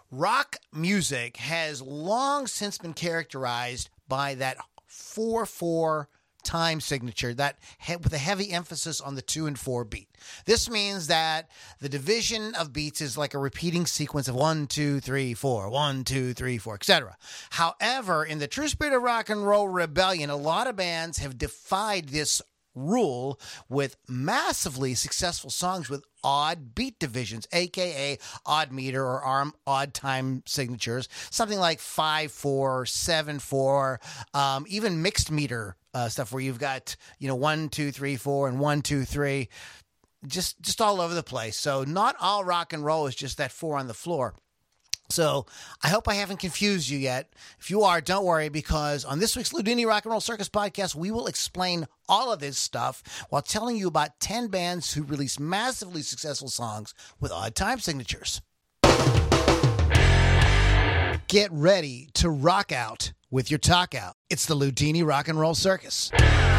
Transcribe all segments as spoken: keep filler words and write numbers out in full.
rock music has long since been characterized by that four four time signature, that he- with a heavy emphasis on the two and four beat. This means that the division of beats is like a repeating sequence of one, two, three, four, one, two, three, four, et cetera. However, in the true spirit of rock and roll rebellion, a lot of bands have defied this rule with massively successful songs with odd beat divisions, aka odd meter or arm odd time signatures, something like five four, seven four, um, even mixed meter uh, stuff where you've got, you know, one two three four and one two three, just just all over the place. So not all rock and roll is just that four on the floor. So I hope I haven't confused you yet. If you are, don't worry, because on this week's Ludini Rock and Roll Circus podcast, we will explain all of this stuff while telling you about ten bands who release massively successful songs with odd time signatures. Get ready to rock out with your talk out. It's the Ludini Rock and Roll Circus.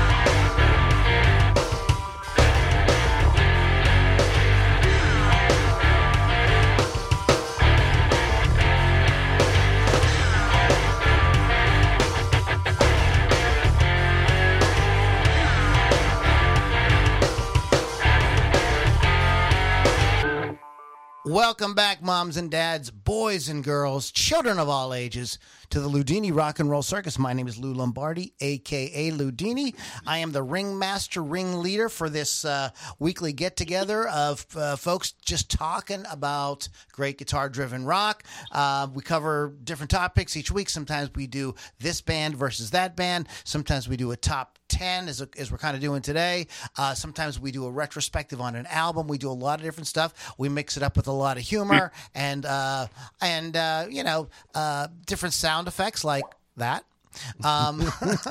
Welcome back, moms and dads, boys and girls, children of all ages, to the Ludini Rock and Roll Circus. My name is Lou Lombardi, a k a. Ludini. I am the ringmaster, ringleader for this uh, weekly get-together of uh, folks just talking about great guitar-driven rock. Uh, we cover different topics each week. Sometimes we do this band versus that band. Sometimes we do a top ten, as, as we're kind of doing today. Uh, sometimes we do a retrospective on an album. We do a lot of different stuff. We mix it up with a lot of humor and, uh, and uh, you know, uh, different sound effects like that. Um,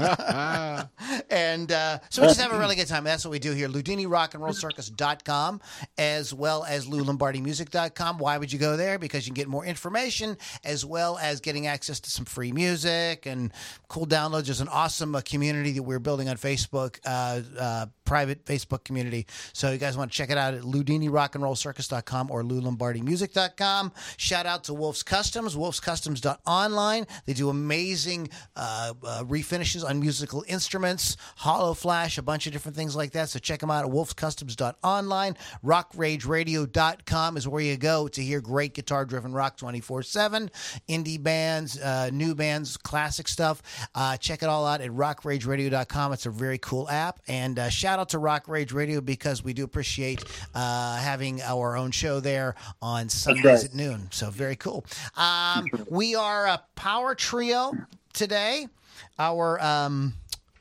and uh, so we just have a really good time. That's what we do here. Ludini Rock and Roll Circus dot com as well as Lou Lombardi Music dot com. Why would you go there? Because you can get more information as well as getting access to some free music and cool downloads. There's an awesome uh, community that we're building on Facebook, uh, uh, private Facebook community. So you guys want to check it out at Ludini Rock and Roll Circus dot com or Lou Lombardi Music dot com. Shout out to Wolf's Customs, Wolf's Customs dot online. They do amazing uh, uh, refinishes on musical instruments, hollow flash, a bunch of different things like that. So check them out at Wolf's Customs dot online. rock rage radio dot com is where you go to hear great guitar-driven rock twenty-four seven. Indie bands, uh, new bands, classic stuff. Uh, check it all out at rock rage radio dot com. It's a very cool app. And uh, shout out to Rock Rage Radio because we do appreciate uh, having our own show there on Sundays right. at noon. So very cool. Um, we are a power trio today. Our, um,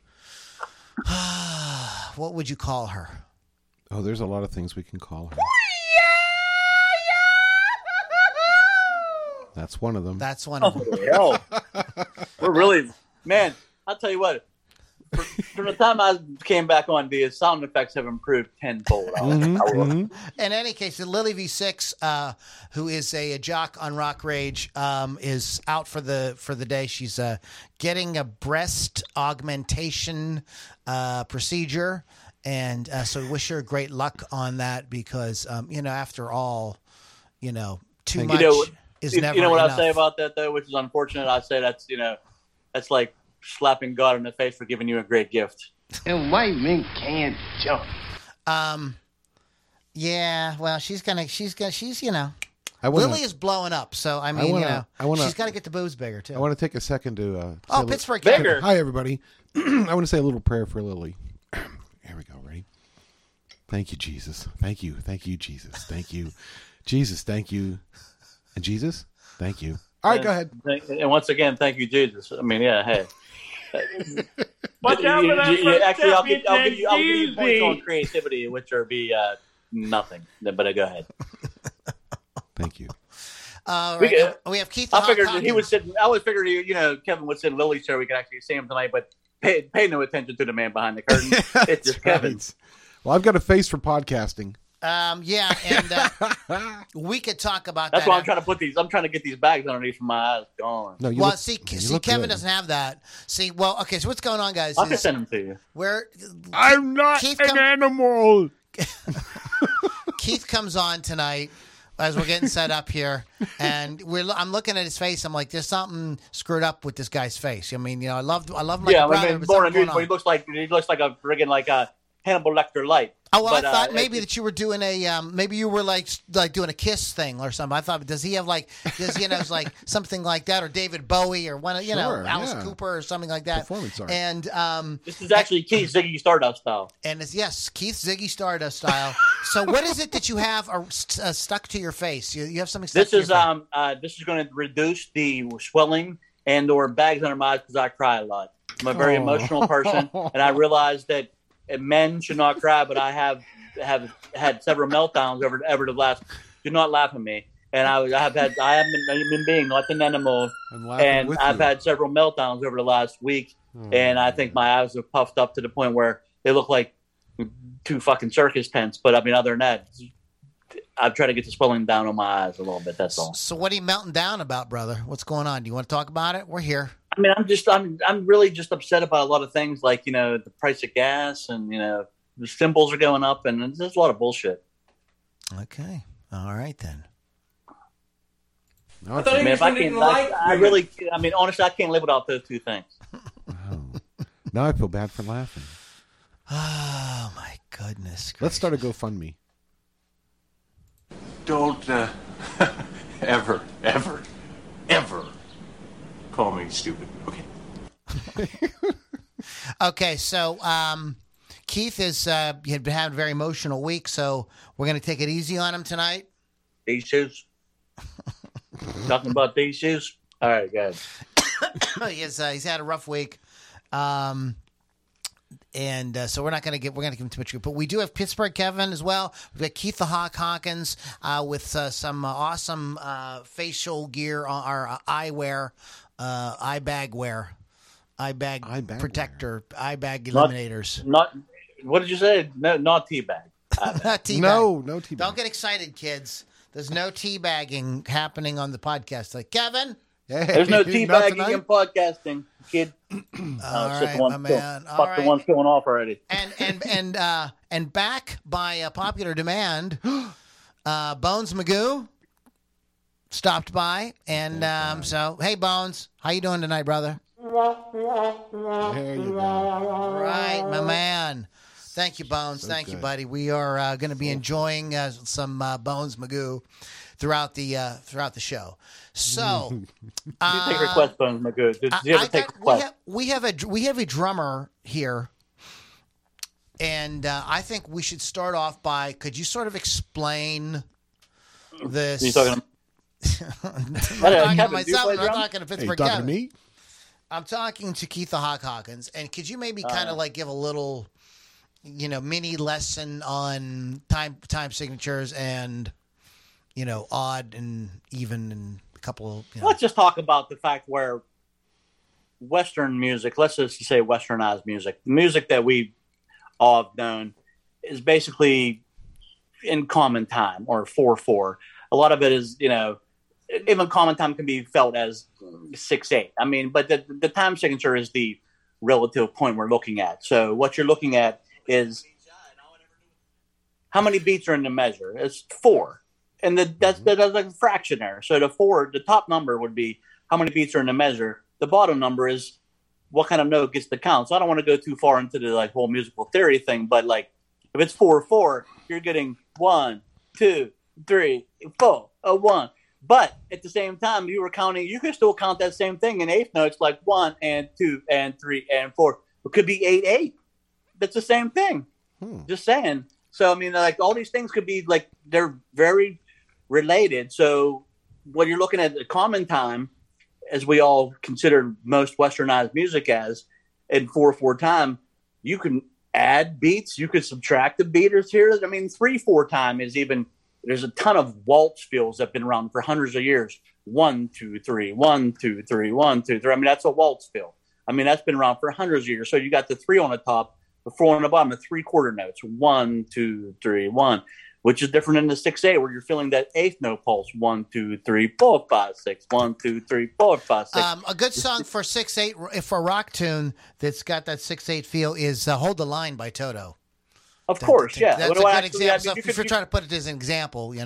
what would you call her? Oh, there's a lot of things we can call her. That's one of them. That's one of them. Oh, we're really, man, I'll tell you what. For, from the time I came back on, the sound effects have improved tenfold. Mm-hmm, mm-hmm. In any case, Lily V six, uh, who is a, a jock on Rock Rage, um, is out for the for the day. She's uh, getting a breast augmentation uh, procedure, and uh, so we wish her great luck on that because, um, you know, after all, you know, too you much know, is you, never You know what enough. I say about that, though, which is unfortunate? I say that's, you know, that's like slapping God in the face for giving you a great gift. And white men can't jump. Um, yeah, well, she's gonna, she's gonna, she's, you know, I wanna, Lily is blowing up, so I mean, I wanna, you know, I wanna, she's got to get the boobs bigger too. I want to take a second to. Uh, oh, say Pittsburgh, li- bigger. Hi, everybody. I want to say a little prayer for Lily. Here we go. Ready? Thank you, Jesus. Thank you. Thank you, Jesus. Thank you, Jesus. Thank you, and Jesus. Thank you. All right, and, go ahead. And once again, thank you, Jesus. I mean, yeah, hey. Watch out for that you, you, first actually, I'll give, I'll give champion you, I'll give you points Jeezy. on creativity, which are be uh, nothing. But uh, go ahead. Thank you. Uh, We right, get- uh, we have Keith. I figured that he Hawkins. was sitting. I always figured, you know, Kevin was sitting Lily's show. We could actually see him tonight, but pay, pay no attention to the man behind the curtain. It's just Kevin. Right. Well, I've got a face for podcasting. Um, yeah, and uh, we could talk about That's that. why I'm trying to put these. I'm trying to get these bags underneath my eyes gone. No, you Well, look, see, you see, look Kevin good. doesn't have that. See, well, okay. So what's going on, guys? I can Is send them to you. where I'm not Keith an come- animal. Keith comes on tonight as we're getting set up here, and we're I'm looking at his face. I'm like, there's something screwed up with this guy's face. I mean, you know, I love I love him like yeah, a brother, I mean, but born something and going beautiful. He on. looks like he looks like a friggin' like a Hannibal Lecter light. Oh well, But, I thought uh, maybe it- that you were doing a um, maybe you were like like doing a Kiss thing or something. I thought, does he have like does you know like something like that, or David Bowie or one of you Sure, know Alice yeah. Cooper or something like that? Performance art. And um This is actually Keith Ziggy Stardust style. and it's yes Keith Ziggy Stardust style. So what is it that you have uh, st- uh, stuck to your face? You, you have something stuck This to is your face. um uh, this is going to reduce the swelling and or bags under my eyes because I cry a lot. I'm a very Oh. emotional person, and I realize that uh, men should not cry, but I have have had several meltdowns over over the last. Do not laugh at me. And I, I have had I am a human being, not an animal, I'm laughing and with I've you. had several meltdowns over the last week, and I think my eyes have puffed up to the point where they look like two fucking circus tents. But I mean, other than that, I've tried to get the swelling down on my eyes a little bit. That's all. So what are you melting down about, brother? What's going on? Do you want to talk about it? We're here. I mean, I'm just I'm I'm really just upset about a lot of things, like you know the price of gas, and you know the symbols are going up, and there's a lot of bullshit. Okay. All right then. No, I thought I he mean, was if I gonna can't, like I, I women. really, I mean, honestly, I can't live without those two things. oh. Now I feel bad for laughing. Oh my goodness. Let's start a GoFundMe. Don't uh, ever, ever, ever call me stupid. Okay. Okay, so um, Keith is uh, had been having a very emotional week, so we're going to take it easy on him tonight. These shoes. Talking about these shoes. All right, guys. he has, uh, he's had a rough week, um, and uh, so we're not going to get we're going to give him too much. But we do have Pittsburgh Kevin as well. We've got Keith the Hawk Hawkins uh, with uh, some uh, awesome uh, facial gear, uh, or uh, eyewear, uh, eye bag wear, eye bag Eye bag protector, eye bag Not- eliminators. Not. What did you say? No, not teabag. Not teabag. No, no T V. Don't get excited, kids. There's no teabagging happening on the podcast. Like Kevin. Hey, There's no not teabagging tonight? in podcasting, kid. All Uh, right, the one's my still- man. All Fuck the right. one's going off already. and and and uh, and back by uh, popular demand, uh, Bones Magoo stopped by, and um, so hey, Bones, how you doing tonight, brother? There you go. Right, my man. Thank you, Bones. So Thank you, good. buddy. We are uh, going to be enjoying uh, some uh, Bones Magoo throughout the uh, throughout the show. So, Do you uh, take requests, Bones? My good. Did I- you ever I take got- we requests? have we have a we have a drummer here, and uh, I think we should start off by. Could you sort of explain this? Are you talking? I'm not Hey, talking to Kevin, do you myself. play I'm not drums? talking to Hey, you Pittsburgh talking to Kevin. me? I'm talking to Keith the Hawk Hawkins, and could you maybe kind of Uh. like give a little, you know, mini lesson on time time signatures and, you know, odd and even and a couple. You know, Let's just talk about the fact where Western music, let's just say Westernized music, the music that we all have known is basically in common time or four four. A lot of it is, you know, even common time can be felt as six eight. I mean, but the, the time signature is the relative point we're looking at. So what you're looking at is how many beats are in the measure. It's four. And the, that's, that's like a fraction there. So the four, the top number would be how many beats are in the measure. The bottom number is what kind of note gets the count. So I don't want to go too far into the like whole musical theory thing, but like if it's four four, you're getting one, two, three, four, a one. But at the same time, you were counting. You could still count that same thing in eighth notes, like one and two and three and four. It could be eight eight. That's the same thing. Hmm. Just saying. So I mean, like all these things could be like they're very related. So when you're looking at the common time, as we all consider most Westernized music as in four four time, you can add beats. You could subtract the beaters here. I mean, three four time is even. There's a ton of waltz fills that have been around for hundreds of years. One, two, three, one, two, three, one, two, three. I mean, that's a waltz fill. I mean, that's been around for hundreds of years. So you got the three on the top, the four on the bottom, the three quarter notes. One, two, three, one, which is different than the six eight where you're feeling that eighth note pulse. One, two, three, four, five, six. One, two, three, four, five, six. um, a good song for six eight for a rock tune that's got that six eight feel is uh, "Hold the Line" by Toto. Of course, yeah. That's What a do I good actually- I example. mean, So you if you're could- trying to put it as an example, you know.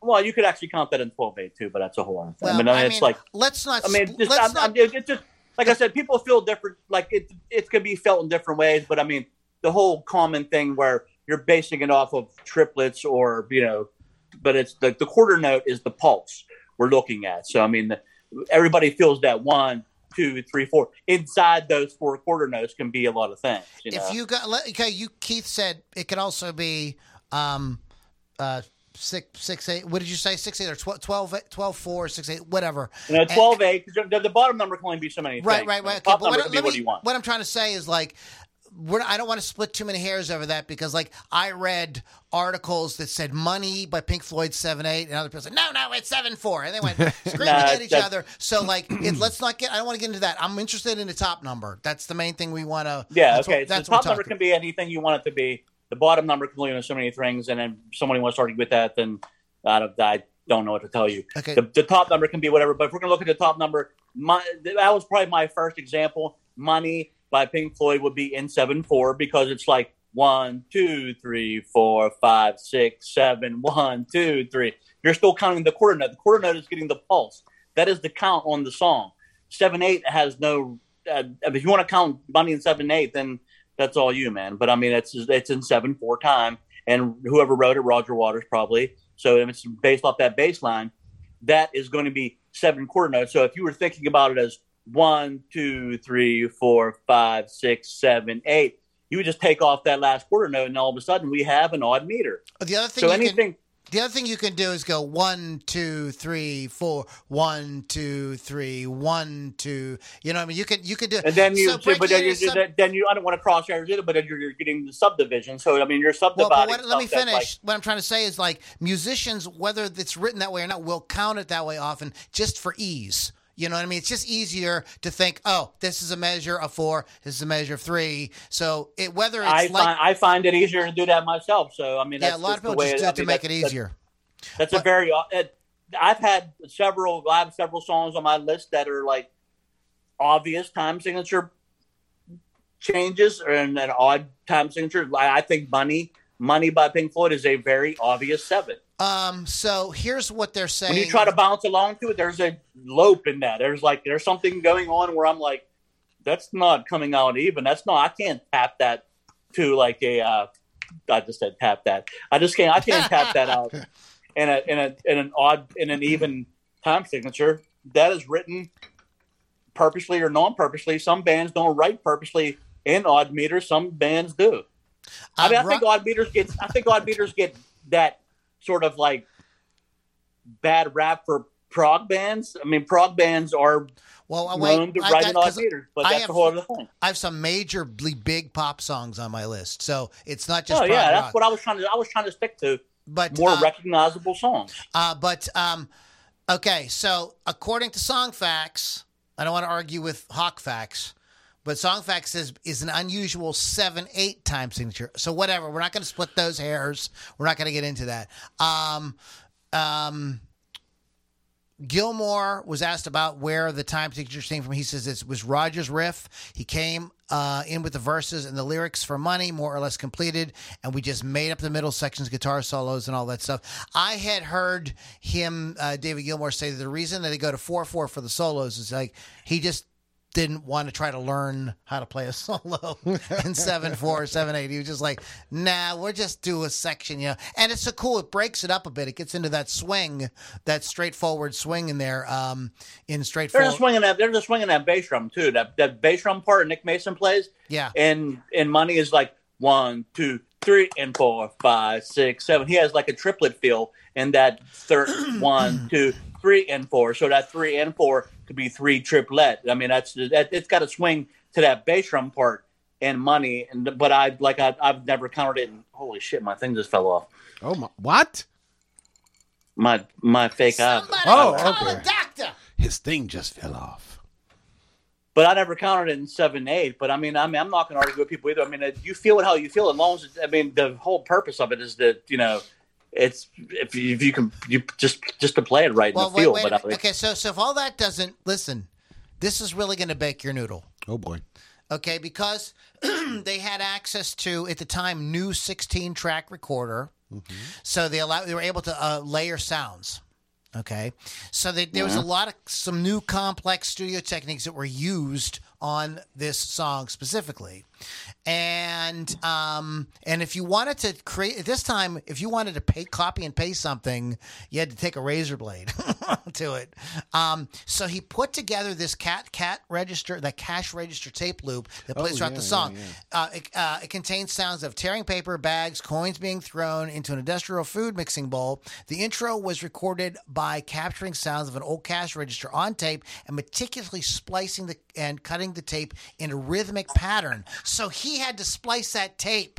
Well, you could actually count that in twelve eight too, but that's a whole other thing. Well, I mean, I it's mean, like let's not. I mean, just, let's I'm, not. I'm, it's just like I said, people feel different. Like it, it could be felt in different ways. But I mean, the whole common thing where you're basing it off of triplets, or you know, but it's the the quarter note is the pulse we're looking at. So I mean, the, everybody feels that one, two, three, four. Inside those four quarter notes can be a lot of things. You know? If you got, okay, you Keith said it could also be. Um, uh, Six, six, eight. What did you say? Six, eight, or twelve, twelve, twelve, four, six, eight, whatever. You know, twelve, eight. The, the bottom number can only be so many Right, things. right, right. The Okay, top but number what, can be let what me, you want. what I'm trying to say is like, we're, I don't want to split too many hairs over that because, like, I read articles that said "Money" by Pink Floyd seven eight, and other people said, "No, no, it's seven four," and they went screaming Nah, at each that's- other. So, like, it, let's not get. I don't want to get into that. I'm interested in the top number. That's the main thing we want to. Yeah, that's okay. What, So that's the what top we're number talking- can be anything you want it to be. The bottom number can only be so many things, and then if somebody wants to argue with that, then I don't, I don't know what to tell you. Okay. The, the top number can be whatever, but if we're going to look at the top number, my, that was probably my first example. Money by Pink Floyd would be in seven four because it's like one, two, three, four, five, six, seven, one, two, three. You're still counting the quarter note. The quarter note is getting the pulse. That is the count on the song. seven eight has no. Uh, if you want to count Money in seven eight, then that's all you, man. But I mean, it's it's in seven four time, and whoever wrote it, Roger Waters probably. So if it's based off that bass line, that is going to be seven quarter notes. So if you were thinking about it as one, two, three, four, five, six, seven, eight, you would just take off that last quarter note, and all of a sudden we have an odd meter. The other thing. So you anything. Can, the other thing you can do is go one, two, three, four, one, two, three, one, two. You know what I mean? You can you can do. And then you, so so, but then breaking you, it into sub- then you, I don't want to cross hairs either, but then you're, you're getting the subdivision. So I mean, you're Well, subdividing. but what, let me stuff that's finish. What I'm trying to say is, like, musicians, whether it's written that way or not, will count it that way often just for ease. You know what I mean? It's just easier to think, oh, this is a measure of four, this is a measure of three. So it, whether it's I like, find I find it easier to do that myself. So I mean, yeah, that's a lot just of people the way just do I it to mean, make that's- it that's- easier. That's But- a very. It, I've had several. I have several songs on my list that are like obvious time signature changes and an odd time signature. I think "Money," "Money" by Pink Floyd is a very obvious seven. Um, so here's what they're saying. When you try to bounce along to it, there's a lope in that. There's like there's something going on where I'm like, that's not coming out even. That's not. I can't tap that to like a. Uh, I just said tap that. I just can't. I can't tap that out in a in a in an odd in an even time signature. That is written purposely or non-purposely. Some bands don't write purposely in odd meters. Some bands do. I mean, Um, I think Ro- odd meters get. I think odd meters get that sort of like bad rap for prog bands. I mean, prog bands are well, uh, wait, known to I write got- in odd 'cause meters, but I that's have- the whole other thing. I have some majorly big pop songs on my list, so it's not just Oh prog yeah, that's rock. what I was trying to. I was trying to stick to But more uh, recognizable songs. Uh, but um, okay, so according to Songfacts, I don't want to argue with Hawkfacts, but Songfacts says is an unusual seven eight time signature. So whatever, we're not going to split those hairs. We're not going to get into that. Um, um, Gilmore was asked about where the time signature came from. He says it was Roger's riff. He came uh, in with the verses and the lyrics for Money, more or less completed, and we just made up the middle sections, guitar solos, and all that stuff. I had heard him, uh, David Gilmour, say that the reason that they go to four four for the solos is like he just didn't want to try to learn how to play a solo in seven four or seven eight. He was just like, nah, we'll just do a section, you know. And it's so cool. It breaks it up a bit. It gets into that swing, that straightforward swing in there. Um, in They're straightforward. just swinging that. They're just swinging that bass drum too. That that bass drum part Nick Mason plays. Yeah. And and Money is like one, two, three, and four, five, six, seven. He has like a triplet feel in that third one, two, three, and four. So that three and four could be three triplet. I mean, that's that, it's got to swing to that bass drum part and Money. And but I like I, I've never counted it. And holy shit, my thing just fell off. Oh my! What? My my fake eye. Somebody Oh, call okay. a doctor. His thing just fell off. But I never counted it in seven, eight. But I mean, I mean, I'm not going to argue with people either. I mean, you feel it how you feel. As long as I mean, the whole purpose of it is that you know, it's if you, if you can you just just to play it right Well, in the wait, feel. wait. a But I minute. mean, Okay, so so if all that doesn't listen, this is really going to bake your noodle. Oh boy. Okay, because they had access to, at the time, new sixteen track recorder. Mm-hmm. So they allow they were able to uh, layer sounds. Okay, so they, there was a lot of some new complex studio techniques that were used on this song specifically, and um, and if you wanted to create at this time, if you wanted to pay, copy and paste something, you had to take a razor blade to it. Um, so he put together this cat cat register, that cash register tape loop that plays Oh, throughout yeah, the song. yeah, Uh, it, uh, it contains sounds of tearing paper, bags, coins being thrown into an industrial food mixing bowl. The intro was recorded by capturing sounds of an old cash register on tape and meticulously splicing the and cutting the tape in a rhythmic pattern. So he had to splice that tape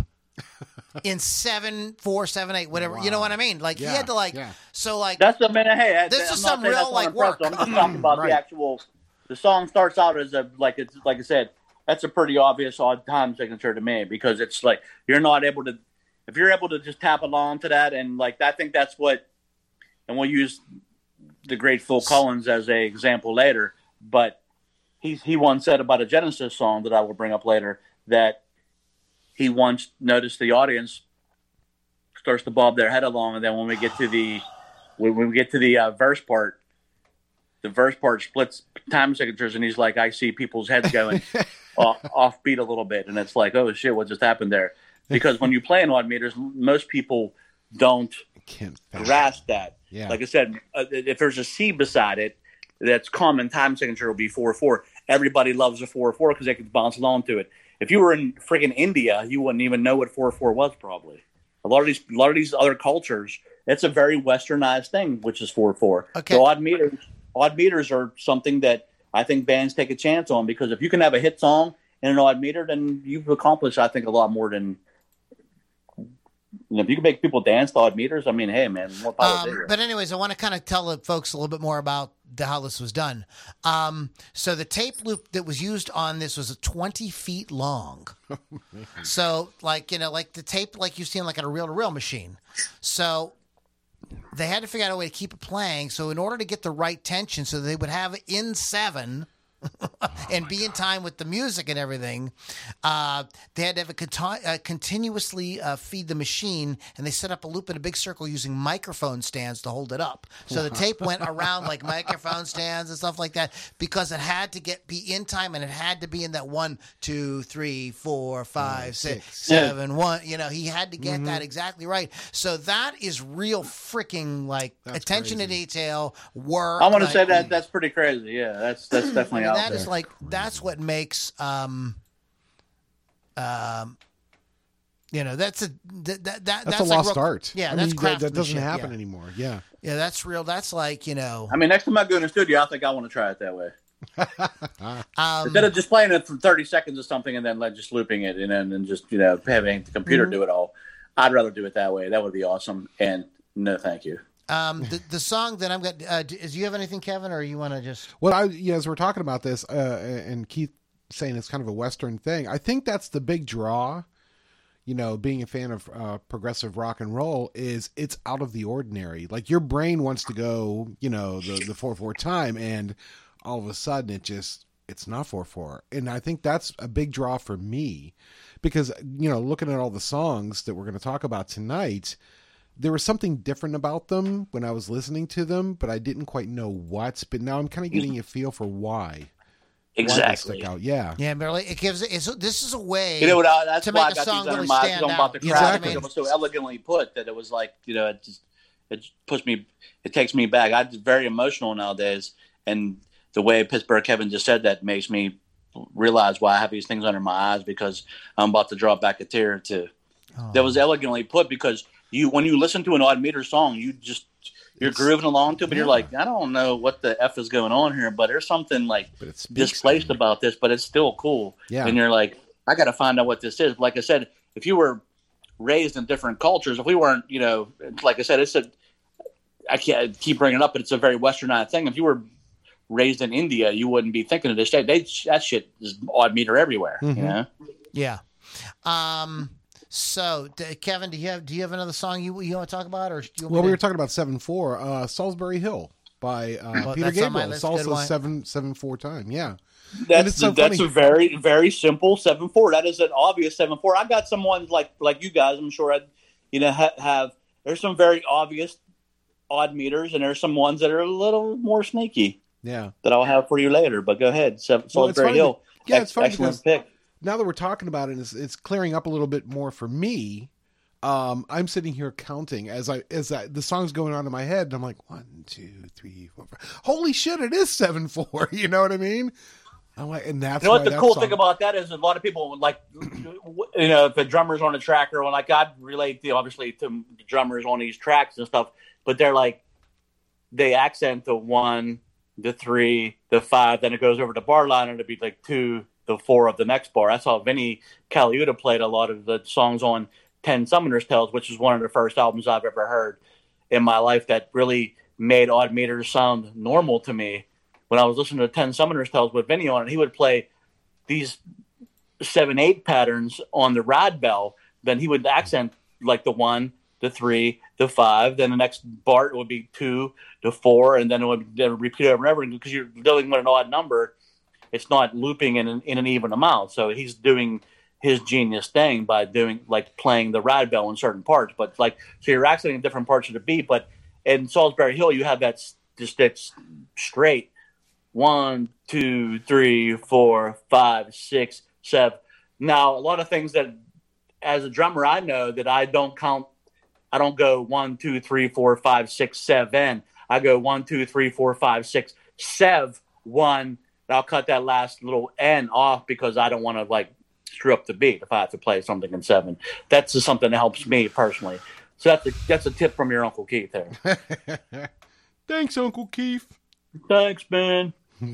in seven, four, seven, eight, whatever. You know what I mean? Like Yeah, he had to like. yeah. So like. That's the minute. Hey, This I'm is not some saying real, that's like, unimpressive. work. I'm just talking about Right. the actual. The song starts out as a like it's like I said. That's a pretty obvious odd time signature to me because it's like you're not able to. If you're able to just tap along to that and like I think that's what. And we'll use the great Phil Collins as a example later, but he he once said about a Genesis song that I will bring up later that he once noticed the audience starts to bob their head along, and then when we get to the when we get to the uh, verse part, the verse part splits time signatures, and he's like, I see people's heads going off, offbeat a little bit, and it's like, oh shit, what just happened there? Because when you play in odd meters, most people don't Can't grasp that. Yeah. Like I said, uh, if there's a C beside it, that's common time signature will be four four. Everybody loves a four four because they can bounce along to it. If you were in freaking India, you wouldn't even know what four four was probably. A lot of these, a lot of these other cultures, it's a very westernized thing, which is four four. Okay. So odd meters, odd meters are something that I think bands take a chance on because if you can have a hit song in an odd meter, then you've accomplished, I think, a lot more than. You know, if you can make people dance to odd meters, I mean, hey, man, more power to Um, you. but anyways, I want to kind of tell the folks a little bit more about the, how this was done. Um, so the tape loop that was used on this was twenty feet long. So like, you know, like the tape, like you've seen like on a reel-to-reel machine. So they had to figure out a way to keep it playing. So in order to get the right tension, so they would have in seven and be in time with the music and everything, uh, they had to have a conti- uh, continuously uh, feed the machine, and they set up a loop in a big circle using microphone stands to hold it up. So the tape went around like microphone stands and stuff like that because it had to get be in time, and it had to be in that one, two, three, four, five, six, seven, one. You know, he had to get that exactly right. So that is real freaking like That's attention to crazy. detail work. I want to like- say that that's pretty crazy. Yeah, that's that's definitely I mean, out that there. is like that's what makes um um you know that's a that, that, that That's, that's a like lost real- art. Yeah, I that's mean, that, that doesn't craftsmanship, happen yeah. anymore. Yeah. Yeah, that's real. That's like you know. I mean, next time I go in the studio, I think I want to try it that way. Um, Instead of just playing it for thirty seconds or something and then like just looping it and then and just, you know, having the computer Mm-hmm. do it all, I'd rather do it that way. That would be awesome. And no, thank you. um, the the song that I'm going. to... Uh, do do you have anything, Kevin, or you want to just? Well, I, yeah, as we're talking about this, uh, and Keith saying it's kind of a Western thing, I think that's the big draw. You know, being a fan of uh, progressive rock and roll is it's out of the ordinary. Like your brain wants to go, you know, the the four four time, and all of a sudden it just it's not four four. And I think that's a big draw for me because you know, looking at all the songs that we're going to talk about tonight, there was something different about them when I was listening to them, but I didn't quite know what. But now I'm kind of getting a feel for why. Why they Exactly. stick out. Yeah. Yeah, barely. It gives. It's, this is a way. You know what? I, that's to why make I a got song these under really my eyes stand I'm about out. to You know cry what I because mean? it was so elegantly put that it was like, you know, it just it puts me, it takes me back. I'm very emotional nowadays, and the way Pittsburgh Kevin just said that makes me realize why I have these things under my eyes because I'm about to drop back a tear too. Oh. That was elegantly put because you, when you listen to an odd meter song, you just you're It's- grooving along to it, but you're yeah. like, I don't know what the F is going on here, but there's something like But it speaks to displaced me. about this, but it's still cool. Yeah. And you're like, I got to find out what this is. Like I said, if you were raised in different cultures, if we weren't, you know, like I said, it's a, I can't keep bringing it up, but it's a very westernized thing. If you were raised in India, you wouldn't be thinking of this shit. They, that shit is odd meter everywhere, Mhm. you know? Yeah. Um. So, d- Kevin, do you have do you have another song you you want to talk about, or do you want Well, me we to- were talking about seven four, uh, Salisbury Hill by uh, Well, Peter that's on my Gabriel. list. It's also Good one. seven seven four time. Yeah. That's it's so that's funny. a very very simple seven four. That is an obvious seven four. I got some ones like like you guys. I'm sure I, you know, ha- have there's some very obvious odd meters, and there's some ones that are a little more sneaky. Yeah, that I'll have for you later. But go ahead, Salisbury well, it's funny Hill. that- yeah, ex- it's funny excellent because pick. now that we're talking about it, it's, it's clearing up a little bit more for me. Um, I'm sitting here counting as I as I, the song's going on in my head, and I'm like, one, two, three, four, five. Holy shit! It is seven four. You know what I mean? I'm like, and that's You know what why the that cool song- thing about that is a lot of people like, you know, if a drummer's on a track or like I relate to obviously to the drummers on these tracks and stuff, but they're like, they accent the one, the three, the five, then it goes over to bar line and it'd be like two, the four of the next bar. That's how Vinny Caliuta played a lot of the songs on Ten Summoner's Tales, which is one of the first albums I've ever heard in my life that really made odd meters sound normal to me. When I was listening to Ten Summoner's Tales with Vinny on it, he would play these seven eight patterns on the ride bell. Then he would accent like the one, the three, the five. Then the next bar it would be two, the four, and then it would, then repeat over and over because you're dealing with an odd number. It's not looping in an, in an even amount. So he's doing his genius thing by doing like playing the ride bell in certain parts. But like so you're accenting different parts of the beat. But in Salisbury Hill, you have that just that's straight. One, two, three, four, five, six, seven. Now, a lot of things that, as a drummer, I know that I don't count. I don't go one, two, three, four, five, six, seven. I go one, two, three, four, five, six, seven, one. And I'll cut that last little N off because I don't want to like screw up the beat if I have to play something in seven. That's just something that helps me personally. So that's a, that's a tip from your Uncle Keith there. Thanks, Uncle Keith. Thanks, man.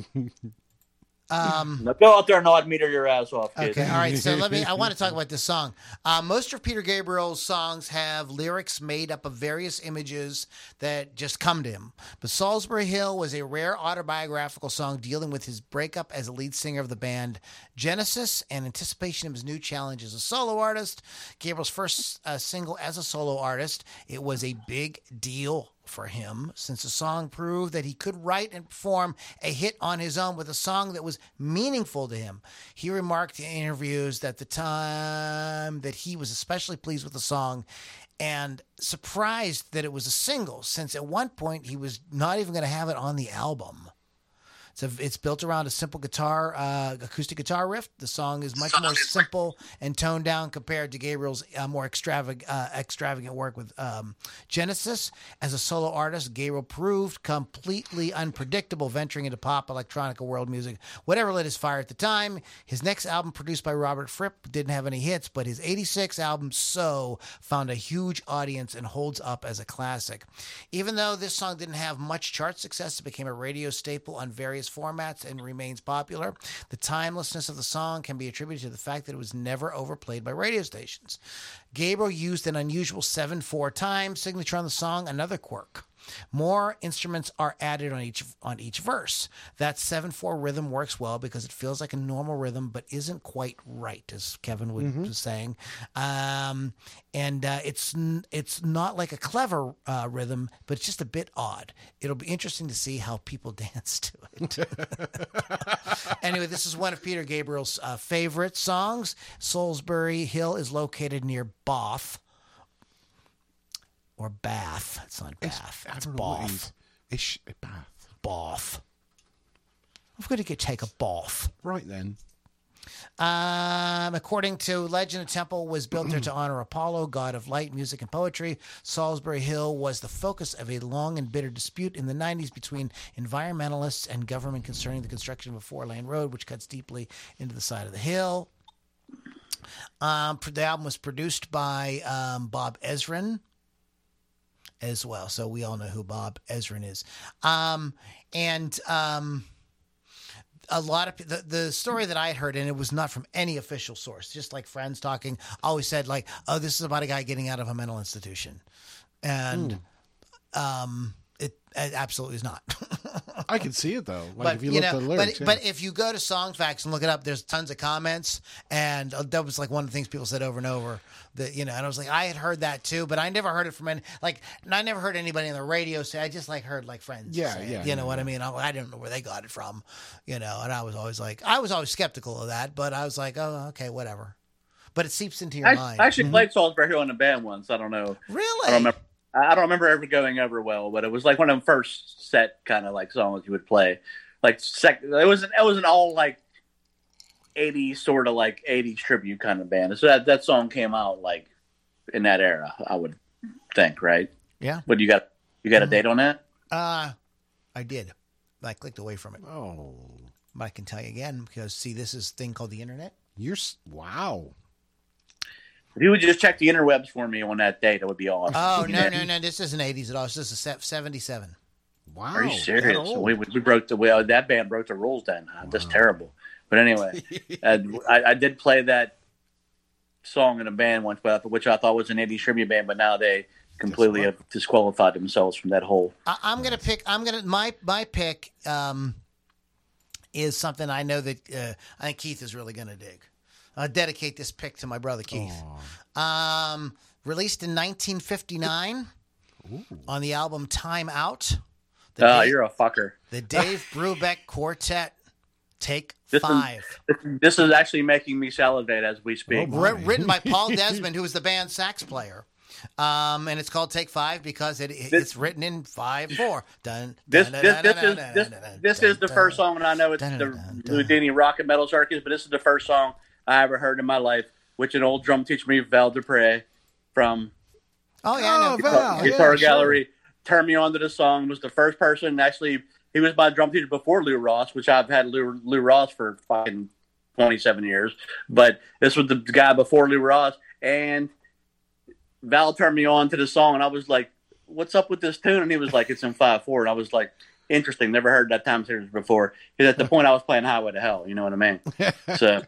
Um, Now go out there and odd meter your ass off, kid. Okay, all right. So let me. I want to talk about this song. Uh, most of Peter Gabriel's songs have lyrics made up of various images that just come to him. But Salisbury Hill was a rare autobiographical song dealing with his breakup as a lead singer of the band Genesis and anticipation of his new challenge as a solo artist. Gabriel's first uh, single as a solo artist. It was a big deal for him, since the song proved that he could write and perform a hit on his own with a song that was meaningful to him. He remarked in interviews that the time that he was especially pleased with the song and surprised that it was a single, since at one point he was not even going to have it on the album. It's, a, it's built around a simple guitar, uh, acoustic guitar riff. The song is much more simple and toned down compared to Gabriel's uh, more extravagant, uh, extravagant work with um, Genesis. As a solo artist, Gabriel proved completely unpredictable, venturing into pop, electronica, world music, whatever lit his fire at the time. His next album, produced by Robert Fripp, didn't have any hits, but his eighty-six album, So, found a huge audience and holds up as a classic. Even though this song didn't have much chart success, it became a radio staple on various formats and remains popular. The timelessness of the song can be attributed to the fact that it was never overplayed by radio stations. Gabriel used an unusual seven four time signature on the song, another quirk. More instruments are added on each on each verse. That seven four rhythm works well because it feels like a normal rhythm, but isn't quite right, as Kevin was mm-hmm. saying. Um, and uh, it's it's not like a clever uh, rhythm, but it's just a bit odd. It'll be interesting to see how people dance to it. Anyway, this is one of Peter Gabriel's uh, favorite songs. Salisbury Hill is located near Bath. Or Bath. It's not Bath. It's, it's Bath. It's Bath. Bath. I'm going to get take a bath. Right then. Um, according to legend, a temple was built there to honor Apollo, god of light, music, and poetry. Salisbury Hill was the focus of a long and bitter dispute in the nineties between environmentalists and government concerning the construction of a four-lane road, which cuts deeply into the side of the hill. Um, the album was produced by um, Bob Ezrin as well. So we all know who Bob Ezrin is. Um, and um, a lot of the, the story that I had heard, and it was not from any official source, just like friends talking, always said like, oh, this is about a guy getting out of a mental institution. And mm. um, it, it absolutely is not. I can see it though. Like but if you, you look know, at the lyrics, but, yeah. but if you go to Songfacts and look it up, there's tons of comments, and that was like one of the things people said over and over. That you know, and I was like, I had heard that too, but I never heard it from any. Like, I never heard anybody on the radio say. I just like heard like friends. Yeah, say it, yeah. You know yeah, what yeah. I mean? I, I didn't know where they got it from. You know, and I was always like, I was always skeptical of that, but I was like, oh, okay, whatever. But it seeps into your I, mind. I actually mm-hmm. played Salisbury Hill in a band once. I don't know. Really? I don't remember. I don't remember ever going over well, but it was like one of them first set kind of like songs you would play. Like sec- it wasn't it wasn't all like eighties sort of like eighties tribute kind of band. So that that song came out like in that era, I would think, right? Yeah. But you got you got a date on that? Uh, I did. I clicked away from it. Oh, But I can tell you again because, see, this is a thing called the internet. you're s- wow. If you would just check the interwebs for me on that date, it would be awesome. Oh, no, no, no. This isn't eighties at all. This is seventy-seven. Wow. Are you that serious? old. We, we broke the well, that band broke the rules then. Huh? That's terrible. But anyway, uh, I, I did play that song in a band once, but which I thought was an eighties tribute band, but now they completely have disqualified themselves from that whole. I, I'm gonna pick. I'm gonna my my pick um, is something I know that uh, I think Keith is really gonna dig. I'll dedicate this pick to my brother Keith. Um, released in nineteen fifty-nine on the album Time Out. The Oh, Dave, you're a fucker. the Dave Brubeck Quartet. Take This is- five. This is actually making me salivate as we speak. Oh, Wr- written by Paul Desmond, who was the band's sax player. Um, and it's called Take Five because it, it's written in five four. Dun, This dun, this dun, this dun, is dun, this dun, dun, this dun, is the dun. first song, and I know it's Dun, the dun, dun, Houdini Rock and Metal Circus, but this is the first song I ever heard in my life, which an old drum teacher, me, Val Dupre, from Oh yeah, I know. Oh, Val. Guitar yeah, sure. Gallery, turned me on to the song. Was the first person actually. He was my drum teacher before Lou Ross, which I've had Lou, Lou Ross for fucking twenty-seven years. But this was the guy before Lou Ross, and Val turned me on to the song, and I was like, "What's up with this tune?" And he was like, "It's in five four," and I was like, "Interesting. Never heard that time series before." Because at the point I was playing Highway to Hell, you know what I mean? So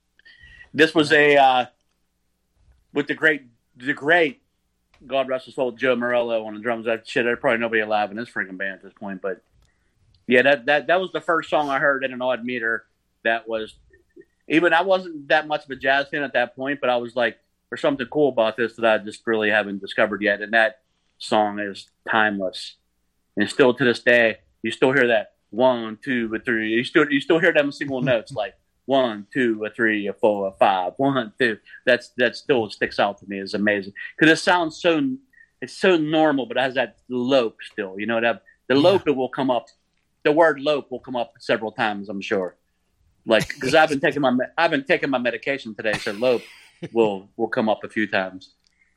this was a uh, with the great, the great, God rest his soul, Joe Morello on the drums. That shit, there's probably nobody alive in this freaking band at this point, but yeah, that that that was the first song I heard in an odd meter. That was even I wasn't that much of a jazz fan at that point, but I was like, there's something cool about this that I just really haven't discovered yet. And that song is timeless, and still to this day, you still hear that one, two, or three. You still you still hear them single notes like one, two, or three, or four, or five, one, two. That's that still sticks out to me. It's amazing because it sounds so it's so normal, but it has that lope still. You know that the lope it will come up. The word "lope" will come up several times, I'm sure. Like, because I've been taking my I've been taking my medication today, so "lope" will will come up a few times.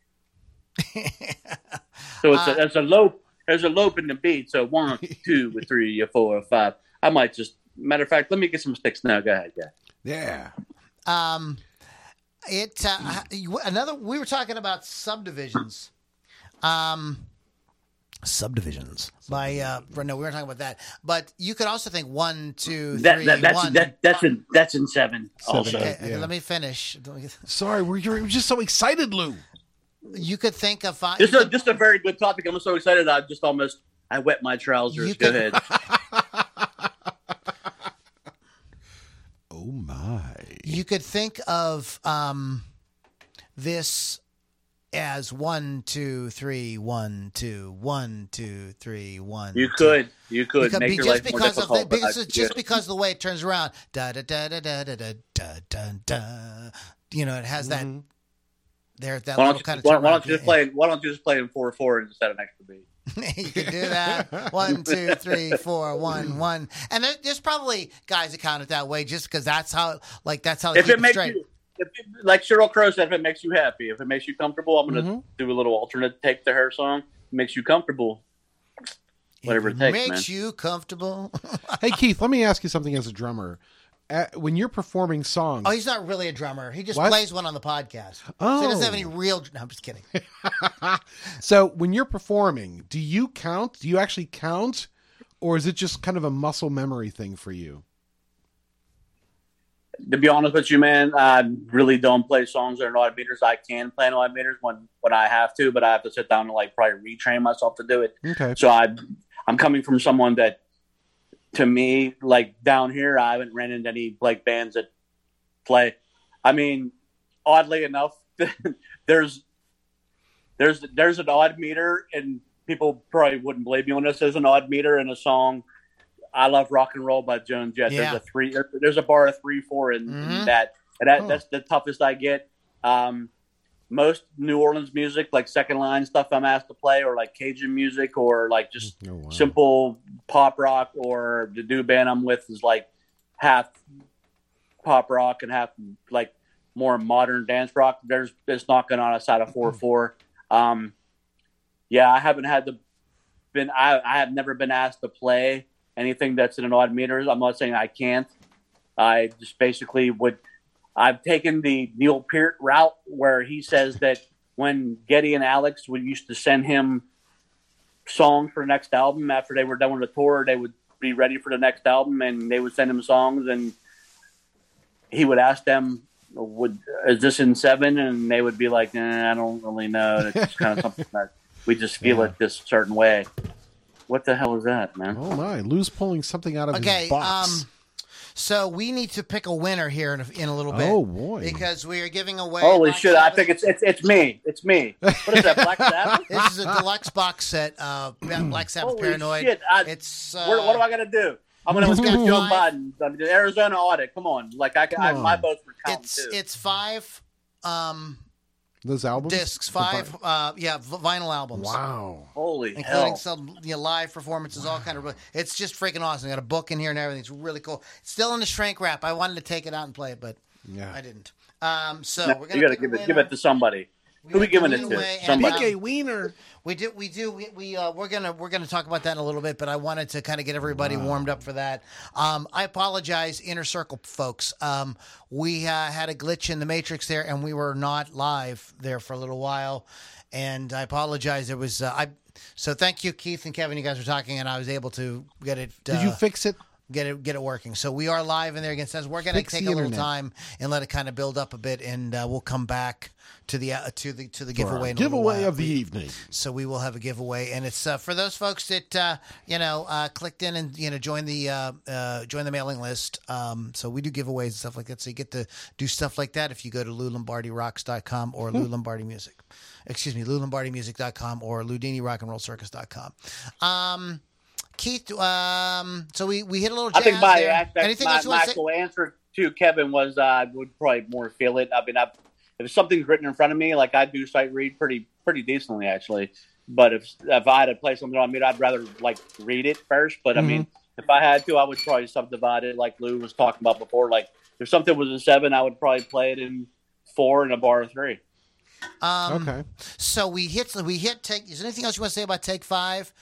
So it's a, there's a lope. There's a lope in the beat. So one, two, or three, or four, or five. I might just matter of fact. Let me get some sticks now. Go ahead, yeah. Yeah. Um, it uh, another. We were talking about subdivisions. Um. Subdivisions by uh no we weren't talking about that, but you could also think one two That, three that that's one. that, that's in that's in seven. Seven, also, eight. Okay, Yeah. let me finish. Sorry, we're you're just so excited, Lou. You could think of five. this is a, just a very good topic. I'm so excited. I just almost I wet my trousers. You Go could- ahead. Oh my. You could think of um this as one two three one two one two three one. You two. could, you could Because, make be- your just life more because of the, difficult. but because I- it's just yeah. because of the way it turns around. Da da da da da da da da da da. You know, it has that there that Why little don't, you, kind of why, turnaround. why don't you just play? Why don't you just play in four four instead of an extra beat? You can do that. One, two, three, four, one, one. And there, there's probably guys that count it that way just because that's how, like, that's how they If keep it makes straight. you, if it, like Cheryl Crow said, if it makes you happy, if it makes you comfortable, I'm going to Mm-hmm. do a little alternate take to her song. It makes you comfortable, whatever it, If takes, makes man. you comfortable. Hey Keith, let me ask you something as a drummer. Uh, when you're performing songs, Oh, he's not really a drummer. He just What? plays one on the podcast. So he doesn't have Oh. any real. No, I'm just kidding. so when you're performing, do you count? Do you actually count, or is it just kind of a muscle memory thing for you? To be honest with you, man, I really don't play songs that are in odd meters. I can play in odd meters when, when I have to, but I have to sit down and like probably retrain myself to do it. Okay. So I, I'm coming from someone that, to me, like down here, I haven't ran into any like bands that play. I mean, oddly enough, there's there's there's an odd meter, and people probably wouldn't believe me on this. There's an odd meter in a song, "I Love Rock and Roll" by Joan Jett. Yeah. There's a three. There's a bar of three four in, Mhm. in that, and that Oh. that's the toughest I get. Um, most New Orleans music, like second line stuff I'm asked to play, or like Cajun music, or like just Oh, wow. simple pop rock, or the new band I'm with is like half pop rock and half like more modern dance rock. There's it's not going on outside of four four. Um, yeah, I haven't had the been I, I have never been asked to play anything that's in an odd meter. I'm not saying I can't. I just basically would. I've taken the Neil Peart route where he says that when Geddy and Alex would used to send him songs for the next album after they were done with the tour, they would be ready for the next album and they would send him songs and he would ask them, "Would is this in seven?" And they would be like, "Nah, I don't really know. It's just kind of something that we just feel Yeah. it this certain way." What the hell is that, man? Oh my! Lou's pulling something out of Okay, his box. um, so we need to pick a winner here in a, in a little bit. Oh, boy. Because we are giving away. Holy Black shit! I Sabbath. think it's it's it's me. It's me. What is that? Black Sabbath? This is a deluxe box set. Uh, Black Sabbath Holy Paranoid. shit! I, It's uh, what, what do I got to do? I'm gonna It's go got Joe five. Biden. I mean, the Arizona audit. Come on, like I, I Come my on. votes were counting it's too. it's five um, Those albums, discs, five uh, yeah v- vinyl albums. Wow. Holy Including hell! some you know, live performances, all kind of. It's just freaking awesome. Got a book in here and everything. It's really cool. It's still in the shrink wrap. I wanted to take it out and play it, but Yeah. I didn't. Um, so No, we're gonna you got to pick a give it winner. give it to somebody. We're Who we gonna giving give it away, to? and, Somebody. um, Wiener. We do, we do, we, we uh, we're gonna we're gonna talk about that in a little bit, but I wanted to kind of get everybody warmed up for that. Um, I apologize, Inner Circle folks. Um, we uh, had a glitch in the Matrix there, and we were not live there for a little while, and I apologize. It was uh, I. So thank you, Keith and Kevin. You guys were talking, and I was able to get it. Uh, Did you fix it? Get it, get it working. So we are live in there again. Says we're going to Fix take the a little internet. time and let it kind of build up a bit, and uh, we'll come back to the uh, to the to the For our giveaway. In a little giveaway while. of the evening. So we will have a giveaway, and it's uh, for those folks that uh, you know uh, clicked in and you know joined the uh, uh, join the mailing list. Um, so we do giveaways and stuff like that. So you get to do stuff like that if you go to lou lombardi rocks dot com or Lou Lombardi Music. Excuse me, lou lombardi music dot com or ludini rock and roll circus dot com. Um, Keith, um, so we, we hit a little jazz I think my, there. aspect, Anything my, else you my want to say? actual answer to Kevin was uh, I would probably more feel it. I mean, I, if something's written in front of me, like I do sight read pretty pretty decently actually. But if if I had to play something on mute, I'd rather like read it first. But I mean, if I had to, I would probably subdivide it like Lou was talking about before. Like if something was in seven, I would probably play it in four and a bar of three. Um, Okay. So we hit we hit take. Is there anything else you want to say about take five,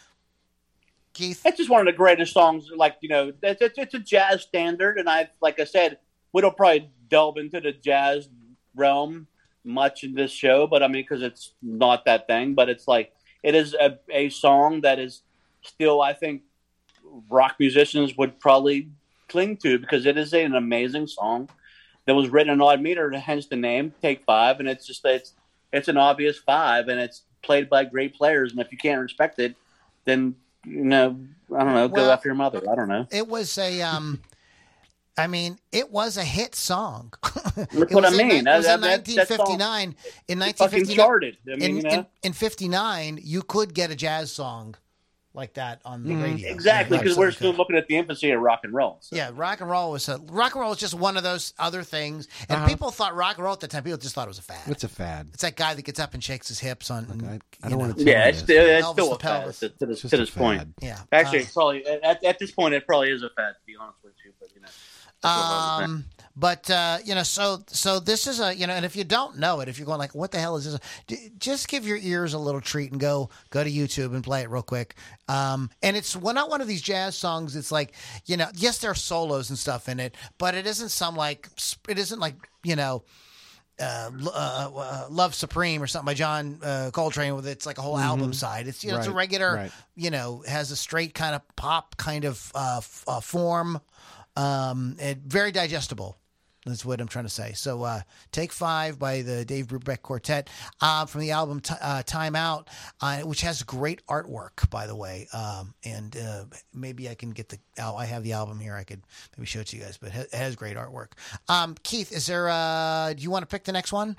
Keith? It's just one of the greatest songs. Like you know, it's, it's, it's a jazz standard, and I like I said, we don't probably delve into the jazz realm much in this show, but I mean, because it's not that thing. But it's like it is a, a song that is still, I think, rock musicians would probably cling to because it is an amazing song that was written in odd meter, hence the name Take Five, and it's just it's it's an obvious five, and it's played by great players, and if you can't respect it, then you know, I don't know, go Well, after your mother. I don't know. It was a, um, I mean, it was a hit song. That's It what I was in mean. ni- It was in That- that- nineteen that song fifty-nine. In fucking nineteen fifty-nine, charted. I mean, in, you know? in, in fifty-nine, you could get a jazz song like that on the radio. Exactly, Yeah, because we're absolutely. still looking at the infancy of rock and roll. So. Yeah, rock and roll was a, rock and roll was just one of those other things, and Uh-huh. people thought rock and roll at the time. People just thought it was a fad. It's a fad. It's that guy that gets up and shakes his hips on. I, I you don't know. want to. Yeah, it's still, it's Elvis still the a fad pelvis. to, to this, It's just to a this point. fad. Yeah. Actually, Uh, it's probably at, at this point, it probably is a fad. To be honest with you, but you know. that's what I was saying. Um, but uh, you know, so so this is a you know, and if you don't know it, if you're going like, what the hell is this? D- just give your ears a little treat and go go to YouTube and play it real quick. Um, and it's well, not one of these jazz songs. It's like you know, yes, there are solos and stuff in it, but it isn't some like it isn't like you know. Uh, uh, uh, Love Supreme or something by John uh, Coltrane with it's like a whole album side. It's you know it's a Right, regular right. you know has a straight kind of pop kind of uh, f- uh, form, um, and very digestible. That's what I'm trying to say. So, uh, Take Five by the Dave Brubeck Quartet uh, from the album T- uh, Time Out, uh, which has great artwork, by the way. Um, and uh, maybe I can get the. Oh, I have the album here. I could maybe show it to you guys, but it has great artwork. Um, Keith, is there? Uh, do you want to pick the next one?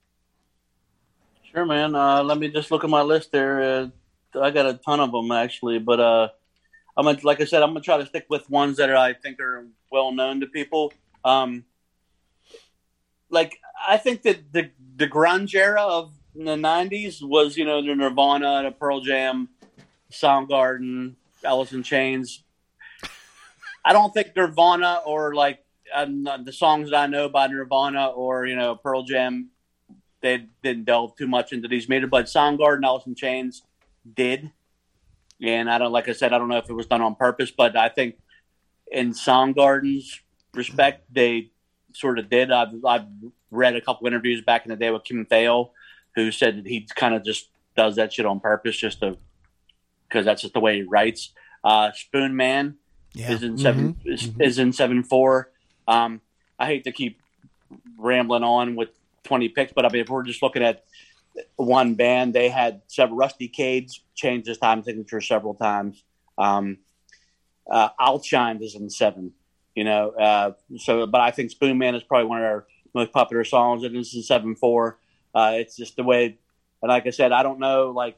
Sure, man. Uh, let me just look at my list there. Uh, I got a ton of them actually, but uh, I'm gonna, like I said, I'm gonna try to stick with ones that are, I think are well known to people. Um, like I think that the the grunge era of the nineties was, you know, the Nirvana, the Pearl Jam, Soundgarden, Alice in Chains. I don't think Nirvana or like uh, the songs that I know by Nirvana or, you know, Pearl Jam, they didn't delve too much into these meters, but Soundgarden, Alice in Chains did. And I don't, like I said, I don't know if it was done on purpose, but I think in Soundgarden's respect, they sort of did. I've, I've read a couple interviews back in the day with Kim Thale, who said that he kind of just does that shit on purpose, just to, because that's just the way he writes. Uh, Spoon Man Yeah. is in seven Mm-hmm. is, is in seven four. Um, I hate to keep rambling on with twenty picks, but I mean, if we're just looking at one band, they had several. Rusty Cage changed his time signature several times. Um, uh, Outshine is in seven. You know, uh, so but I think Spoon Man is probably one of our most popular songs, and this is seven four. Uh, it's just the way, and like I said, I don't know, like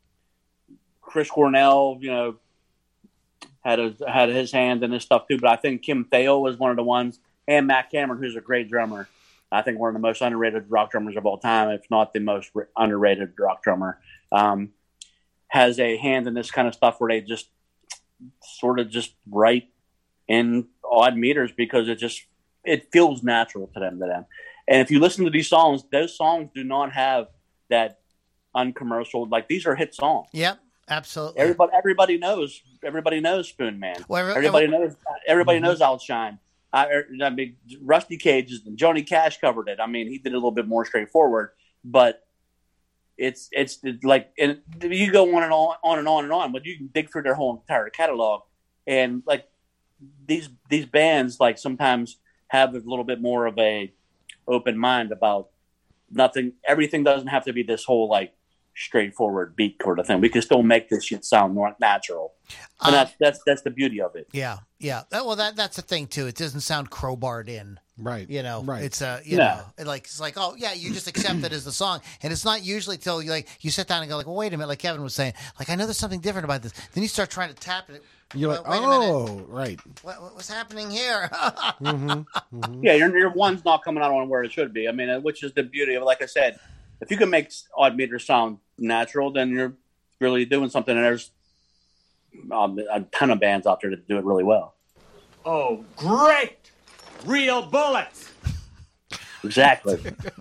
Chris Cornell, you know, had a, had his hand in this stuff too, but I think Kim Thale was one of the ones, and Matt Cameron, who's a great drummer. I think one of the most underrated rock drummers of all time, if not the most re- underrated rock drummer, um, has a hand in this kind of stuff where they just sort of just write in odd meters because it just it feels natural to them to them. And if you listen to these songs, those songs do not have that uncommercial, like these are hit songs. Yep, absolutely. Everybody, everybody knows. Everybody knows Spoon Man. Well, every- everybody every- knows. Everybody Mm-hmm. knows Outshine. I, er, I mean, Rusty Cage, Johnny Cash covered it. I mean, he did it a little bit more straightforward, but it's it's like, and you go on and on, on and on and on, but you can dig through their whole entire catalog, and like these these bands, like sometimes have a little bit more of a open mind about nothing. Everything doesn't have to be this whole like straightforward beat sort of thing. We can still make this shit sound more natural, and Uh, that's that's that's the beauty of it. Yeah, yeah. That, well, that that's the thing too. It doesn't sound crowbarred in. Right. You know, Right. it's a you No. know, it like it's like oh yeah, you just accept it as the song, and it's not usually till you like you sit down and go like, well, wait a minute, like Kevin was saying, like I know there's something different about this. Then you start trying to tap it. You're like, Well, wait a minute. oh, right. What, what- what's happening here? Yeah, your your one's not coming out on where it should be. I mean, uh, which is the beauty of it. Like I said, if you can make odd meters sound natural, then you're really doing something. And there's um, a ton of bands out there that do it really well. Oh, great! Real bullets! Exactly.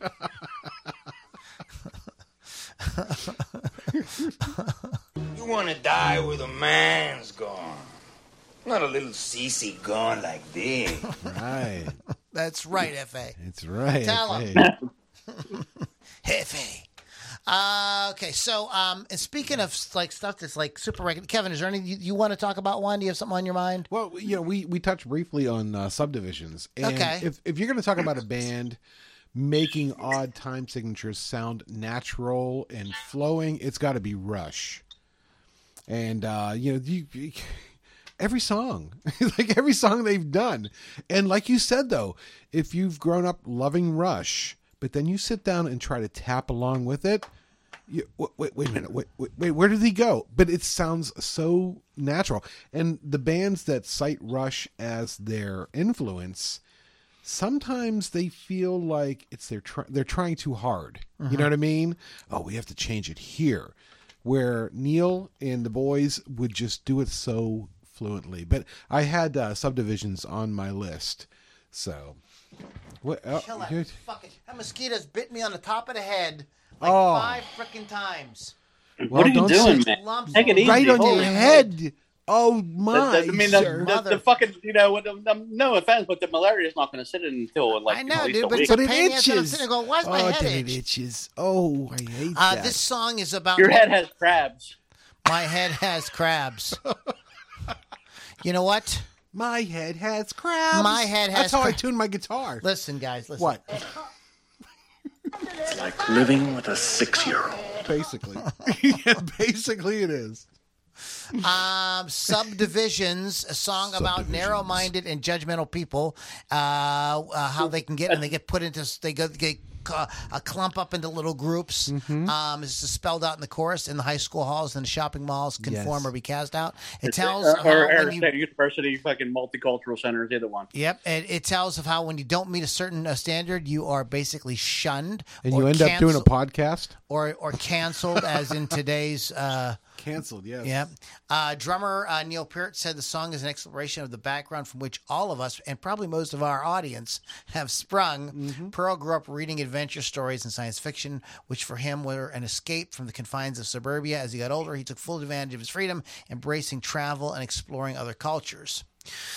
You want to die with a man's gun, not a little C-C gun like this. Right. That's right, F A. It's right. Tell Hey. 'em. F A. Uh, okay, so um, and speaking of like stuff that's like super regular, Kevin, is there any you, you want to talk about? One, do you have something on your mind? Well, you know, we, we touched briefly on uh, subdivisions. And Okay. if, if you're going to talk about a band making odd time signatures sound natural and flowing, it's got to be Rush. And, uh, you know, you, you, every song, like every song they've done. And like you said, though, if you've grown up loving Rush, but then you sit down and try to tap along with it, you, wait, wait, wait a minute. Wait, wait, wait, where did he go? But it sounds so natural. And the bands that cite Rush as their influence, sometimes they feel like it's their try- they're trying too hard. You know what I mean? Oh, we have to change it here. Where Neil and the boys would just do it so fluently. But I had uh, subdivisions on my list. So, what? Oh, Kill that here- fucking that mosquito's bit me on the top of the head like Oh. five freaking times. What are you don't doing, say- man? Lumps Take it easy. right on your Holy head. Oh The, my! the, I mean, sir. the, the, the fucking, you know, with the, the, no offense, but the malaria is not going to sit in until like I at know, least dude, a but week. it's a But it pain in the ass, and I'm itches. sitting there going, why's my oh, head then it itch? itches. Oh, I hate Uh, that. this song is about Your head has crabs. My head has crabs. You know what? My head has crabs. My head has That's how I cra- tune my guitar. Listen, guys, listen. What? Like living with a six-year-old. Basically. yeah, basically it is. Um, Subdivisions, a song about Subdivisions. narrow-minded and judgmental people. Uh, uh, how they can get and they get put into they go get uh, a clump up into little groups. Mm-hmm. Um, it's spelled out in the chorus in the high school halls and the shopping malls. Conform Yes. or be cast out. It It's- tells or, how or when Arizona you, State University, fucking multicultural center is the other one. Yep, and it tells of how when you don't meet a certain uh, standard, you are basically shunned, And or you end up doing a cancel- podcast? or or canceled, as in today's. Uh, Canceled, yes. Yeah. Uh, drummer uh, Neil Peart said the song is an exploration of the background from which all of us, and probably most of our audience, have sprung. Mm-hmm. Pearl grew up reading adventure stories and science fiction, which for him were an escape from the confines of suburbia. As he got older, he took full advantage of his freedom, embracing travel and exploring other cultures.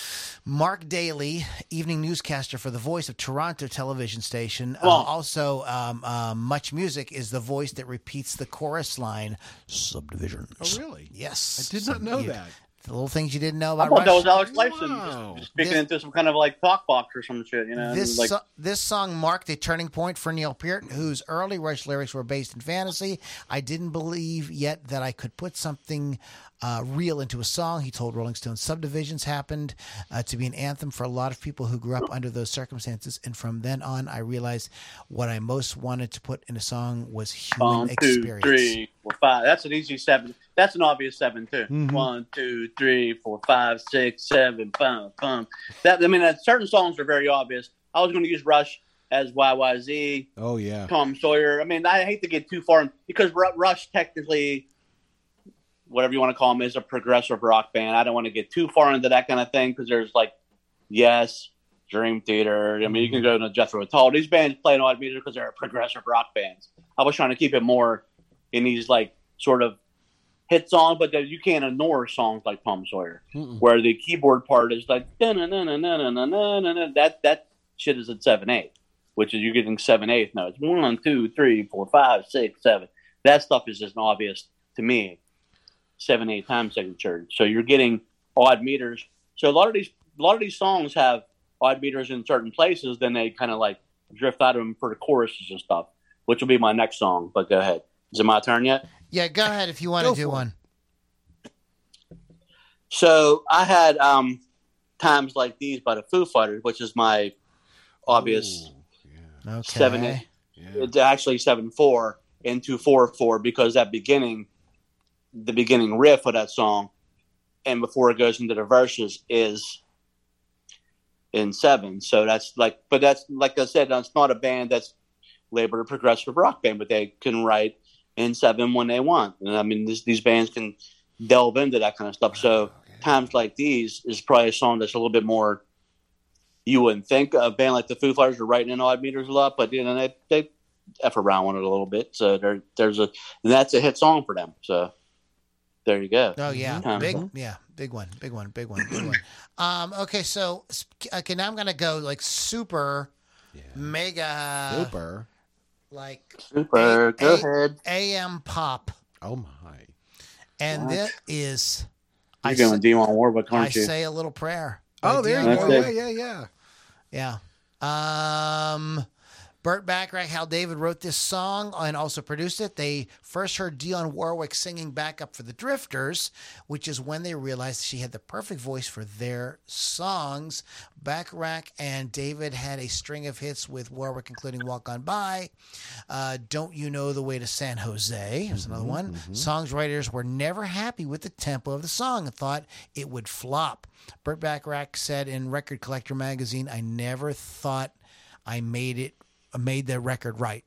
Mark Daly, evening newscaster for the Voice of Toronto television station. Uh, Well- also, um, uh, Much Music is the voice that repeats the chorus line, Subdivisions. Oh, really? Yes. I did not know You- that. The little things you didn't know I about thought that Rush. was Alex Lifeson Wow. just, just speaking This- into some kind of like talk box or some shit, you know. This, like, so- this song marked a turning point for Neil Peart, whose early Rush lyrics were based in fantasy. I didn't believe yet that I could put something uh, real into a song. He told Rolling Stone, Subdivisions happened uh, to be an anthem for a lot of people who grew up under those circumstances. And from then on, I realized what I most wanted to put in a song was human one, two, experience. three, four, five. That's an easy seven. That's an obvious seven too. Mhm. One, two, three, four, five, six, seven, bum, bum. That I mean, uh, certain songs are very obvious. I was going to use Rush as Y Y Z, Oh, yeah. Tom Sawyer. I mean, I hate to get too far in, because Ru- Rush technically, whatever you want to call them, is a progressive rock band. I don't want to get too far into that kind of thing because there's like, Yes, Dream Theater. I mean, you can go to Jethro Tull. These bands play in odd music because they're progressive rock bands. I was trying to keep it more in these like sort of hit songs, but that you can't ignore songs like Tom Sawyer, Mm-mm. where the keyboard part is like da-na-na-na-na-na-na-na. that that shit is at seven eight, which is you're getting seven eighth notes. One, two, three, four, five, six, seven. That stuff is just obvious to me. Seven eight time signature. So you're getting odd meters. So a lot of these a lot of these songs have odd meters in certain places. Then they kind of like drift out of them for the choruses and stuff, which will be my next song. But go ahead. Is it my turn yet? Yeah, go ahead if you want Go to do for it. one. So I had um, Times Like These by the Foo Fighters, which is my obvious Ooh, yeah. Okay. seven eight. Yeah. It's actually seven four into four four because that beginning, the beginning riff of that song, and before it goes into the verses is in seven. So that's like, but that's like I said, that's not a band that's labeled a progressive rock band, but they can write in seven when they want. And I mean, this, these bands can delve into that kind of stuff. So Times Like These is probably a song that's a little bit more. You wouldn't think a band like the Foo Fighters are writing in odd meters a lot, but you know they they f around with it a little bit. So there there's a and that's a hit song for them. So there you go. Oh yeah, Mhm. big yeah, big one, big one, big one, big one. Um, okay, so okay, now I'm gonna go like super, Yeah. mega, Super. like Super. A- Go A- ahead. A M pop, Oh, my. and What? this is You're I going say, Demon Warwick, I aren't you? say a little prayer. Oh, there you That's go. it. Yeah, yeah, yeah. Yeah. Um, Burt Bacharach, Hal David wrote this song and also produced it. They first heard Dionne Warwick singing backup for the Drifters, which is when they realized she had the perfect voice for their songs. Bacharach and David had a string of hits with Warwick, including Walk On By, uh, Don't You Know the Way to San Jose. Here's another one. Songs writers were never happy with the tempo of the song and thought it would flop. Burt Bacharach said in Record Collector magazine, I never thought I made it made the record right.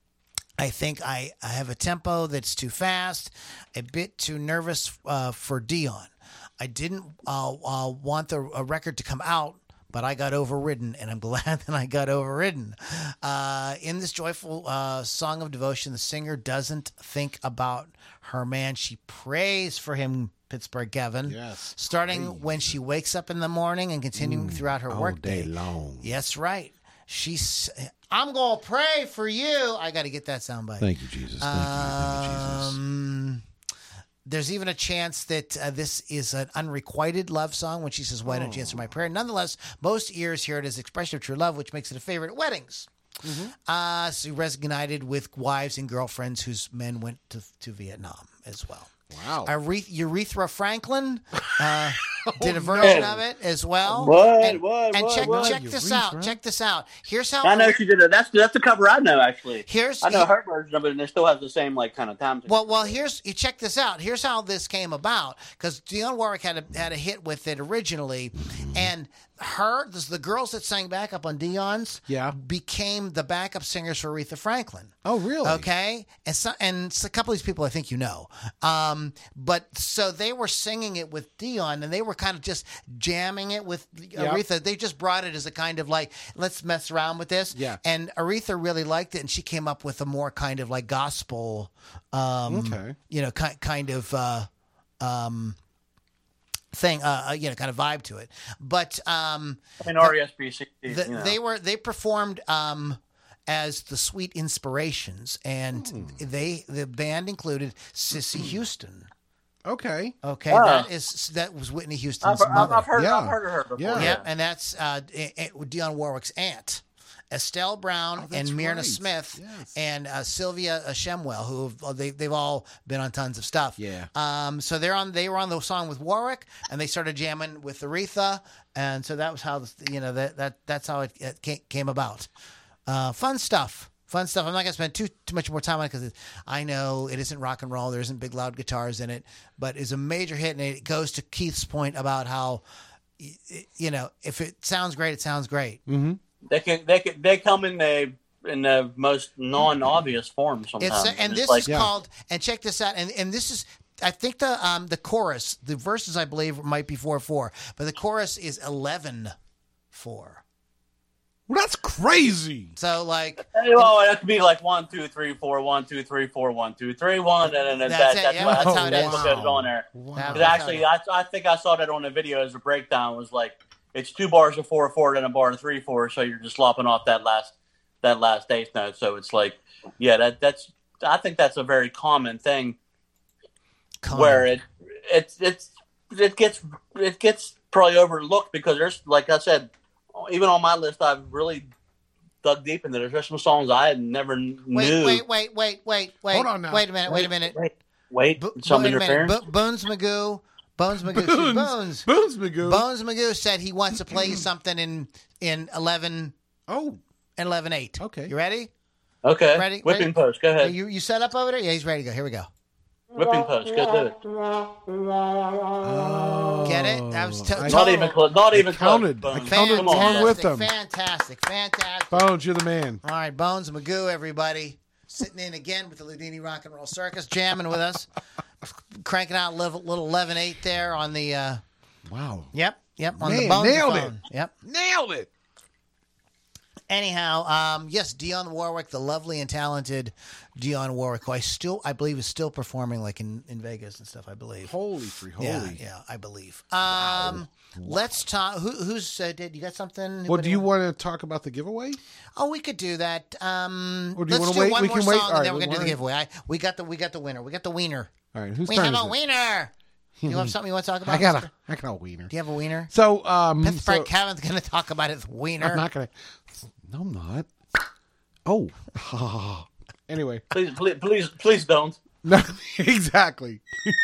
I think I, I have a tempo that's too fast, a bit too nervous uh, for Dionne. I didn't uh, uh, want the a record to come out, but I got overridden, and I'm glad that I got overridden. Uh, in this joyful uh, song of devotion, the singer doesn't think about her man. She prays for him, Pittsburgh Kevin, Yes. starting when she wakes up in the morning and continuing throughout her All workday. day long. Yes, right. She's. I'm gonna pray for you. I got to get that soundbite. Thank you, Jesus. Thank you. Thank you, Jesus. Um, there's even a chance that uh, this is an unrequited love song when she says, "Why don't you answer my prayer?" Nonetheless, most ears hear it as expression of true love, which makes it a favorite at weddings. Uh, so resonated with wives and girlfriends whose men went to to Vietnam as well. Wow. Aretha, Urethra Franklin. Uh, did a version no. of it as well. What? And, What? and What? check What? check this out. Check this out. Here's how I know she did it. That's that's the cover I know actually. Here's I know her version of it, and it still has the same like kind of time. Well, well, here's you check this out. Here's how this came about because Dionne Warwick had a had a hit with it originally, and her this, the girls that sang backup on Dionne's Yeah. became the backup singers for Aretha Franklin. Oh, really? Okay, and so and so a couple of these people I think you know, um, but so they were singing it with Dionne, and they were kind of just jamming it with Aretha. They just brought it as a kind of like let's mess around with this. Yeah. And Aretha really liked it, and she came up with a more kind of like gospel, um, Okay. you know, kind kind of. Uh, um, thing, uh, uh, you know, kind of vibe to it, but um, I mean, R E S P C. the, you know. they were they performed um, as the Sweet Inspirations, and Hmm. they the band included Sissy Houston. Okay. Okay, Ah. that is that was Whitney Houston's I've, I've, mother. I've heard Yeah. I've heard of her before. Yeah. Yep, and that's uh, a- a- Dionne Warwick's aunt. Estelle Brown Oh, that's and Myrna right. Smith Yes. and uh, Sylvia uh, Shemwell, who have, they they've all been on tons of stuff. Yeah. Um. So they're on. They were on the song with Warwick, and they started jamming with Aretha, and so that was how the, you know that that that's how it, it ca- came about. Uh, fun stuff. Fun stuff. I'm not gonna spend too too much more time on it because I know it isn't rock and roll. There isn't big loud guitars in it, but it's a major hit, and it goes to Keith's point about how, y- you know, if it sounds great, it sounds great. Mm-hmm. They can they can they come in the in the most non-obvious form sometimes. It's and It's this like, is called and check this out and and this is I think the um the chorus the verses I believe might be four four but the chorus is eleven four. Well, that's crazy. So like well, it could be like one two three four one two three four one two three one and then That's that, it, that's, yeah, what, that's that's, how it that's is. what goes on there. That- Because that's actually, how I, I think I saw that on the video as a breakdown. It was like it's two bars of four four and a bar of three four, so you're just lopping off that last that last eighth note. So it's like, yeah, that that's I think that's a very common thing Common. where it it's it's it gets it gets probably overlooked because there's like I said, even on my list, I've really dug deep into. There's some songs I had never knew. wait wait wait wait wait wait Hold on now. wait a minute wait, a minute Wait, wait, Bo- some wait a minute. interference. Bo- Bones Magoo Bones Magoo Bones Bones Bones Magoo. Bones Magoo said he wants to play something in in eleven Oh, and eleven eight. Okay. You ready? Okay, Ready? whipping Ready? post. Go ahead. You you set up over there? Yeah, he's ready to go. Here we go. Whipping post. Go do it. oh. Get it? That was t- I- Not even close. Not I even counted. close. I Bones. counted Come on, along man. with them. Fantastic, fantastic. Bones, you're the man. All right, Bones Magoo, everybody. Sitting in again with the Ludini Rock and Roll Circus, jamming with us. Cranking out little, little eleven eight there on the, uh, Wow. yep, yep, on Man, the Bones nailed phone. Yep. Nailed it. Anyhow, um, yes, Dionne Warwick, the lovely and talented Dionne Warwick, who I still, I believe, is still performing like in, in Vegas and stuff. I believe. Holy free holy. Yeah, yeah, I believe. Um, let's talk. Who, who's uh, did you got something? Well, do you want to talk about the giveaway? Oh, we could do that. Um, Or do you let's wanna do wait? one We more can song, wait. and All right, then we're we gonna do the wanna- giveaway. I, we got the we got the winner. We got the wiener. All right, whose We turn have is a it? wiener. Do you have something you want to talk about? I got mister? a, I got a wiener. Do you have a wiener? So, um, Pittsburgh so- Kevin's going to talk about his wiener. I'm not gonna. No, I'm not. Oh, anyway. Please, please, please, please don't. No, exactly.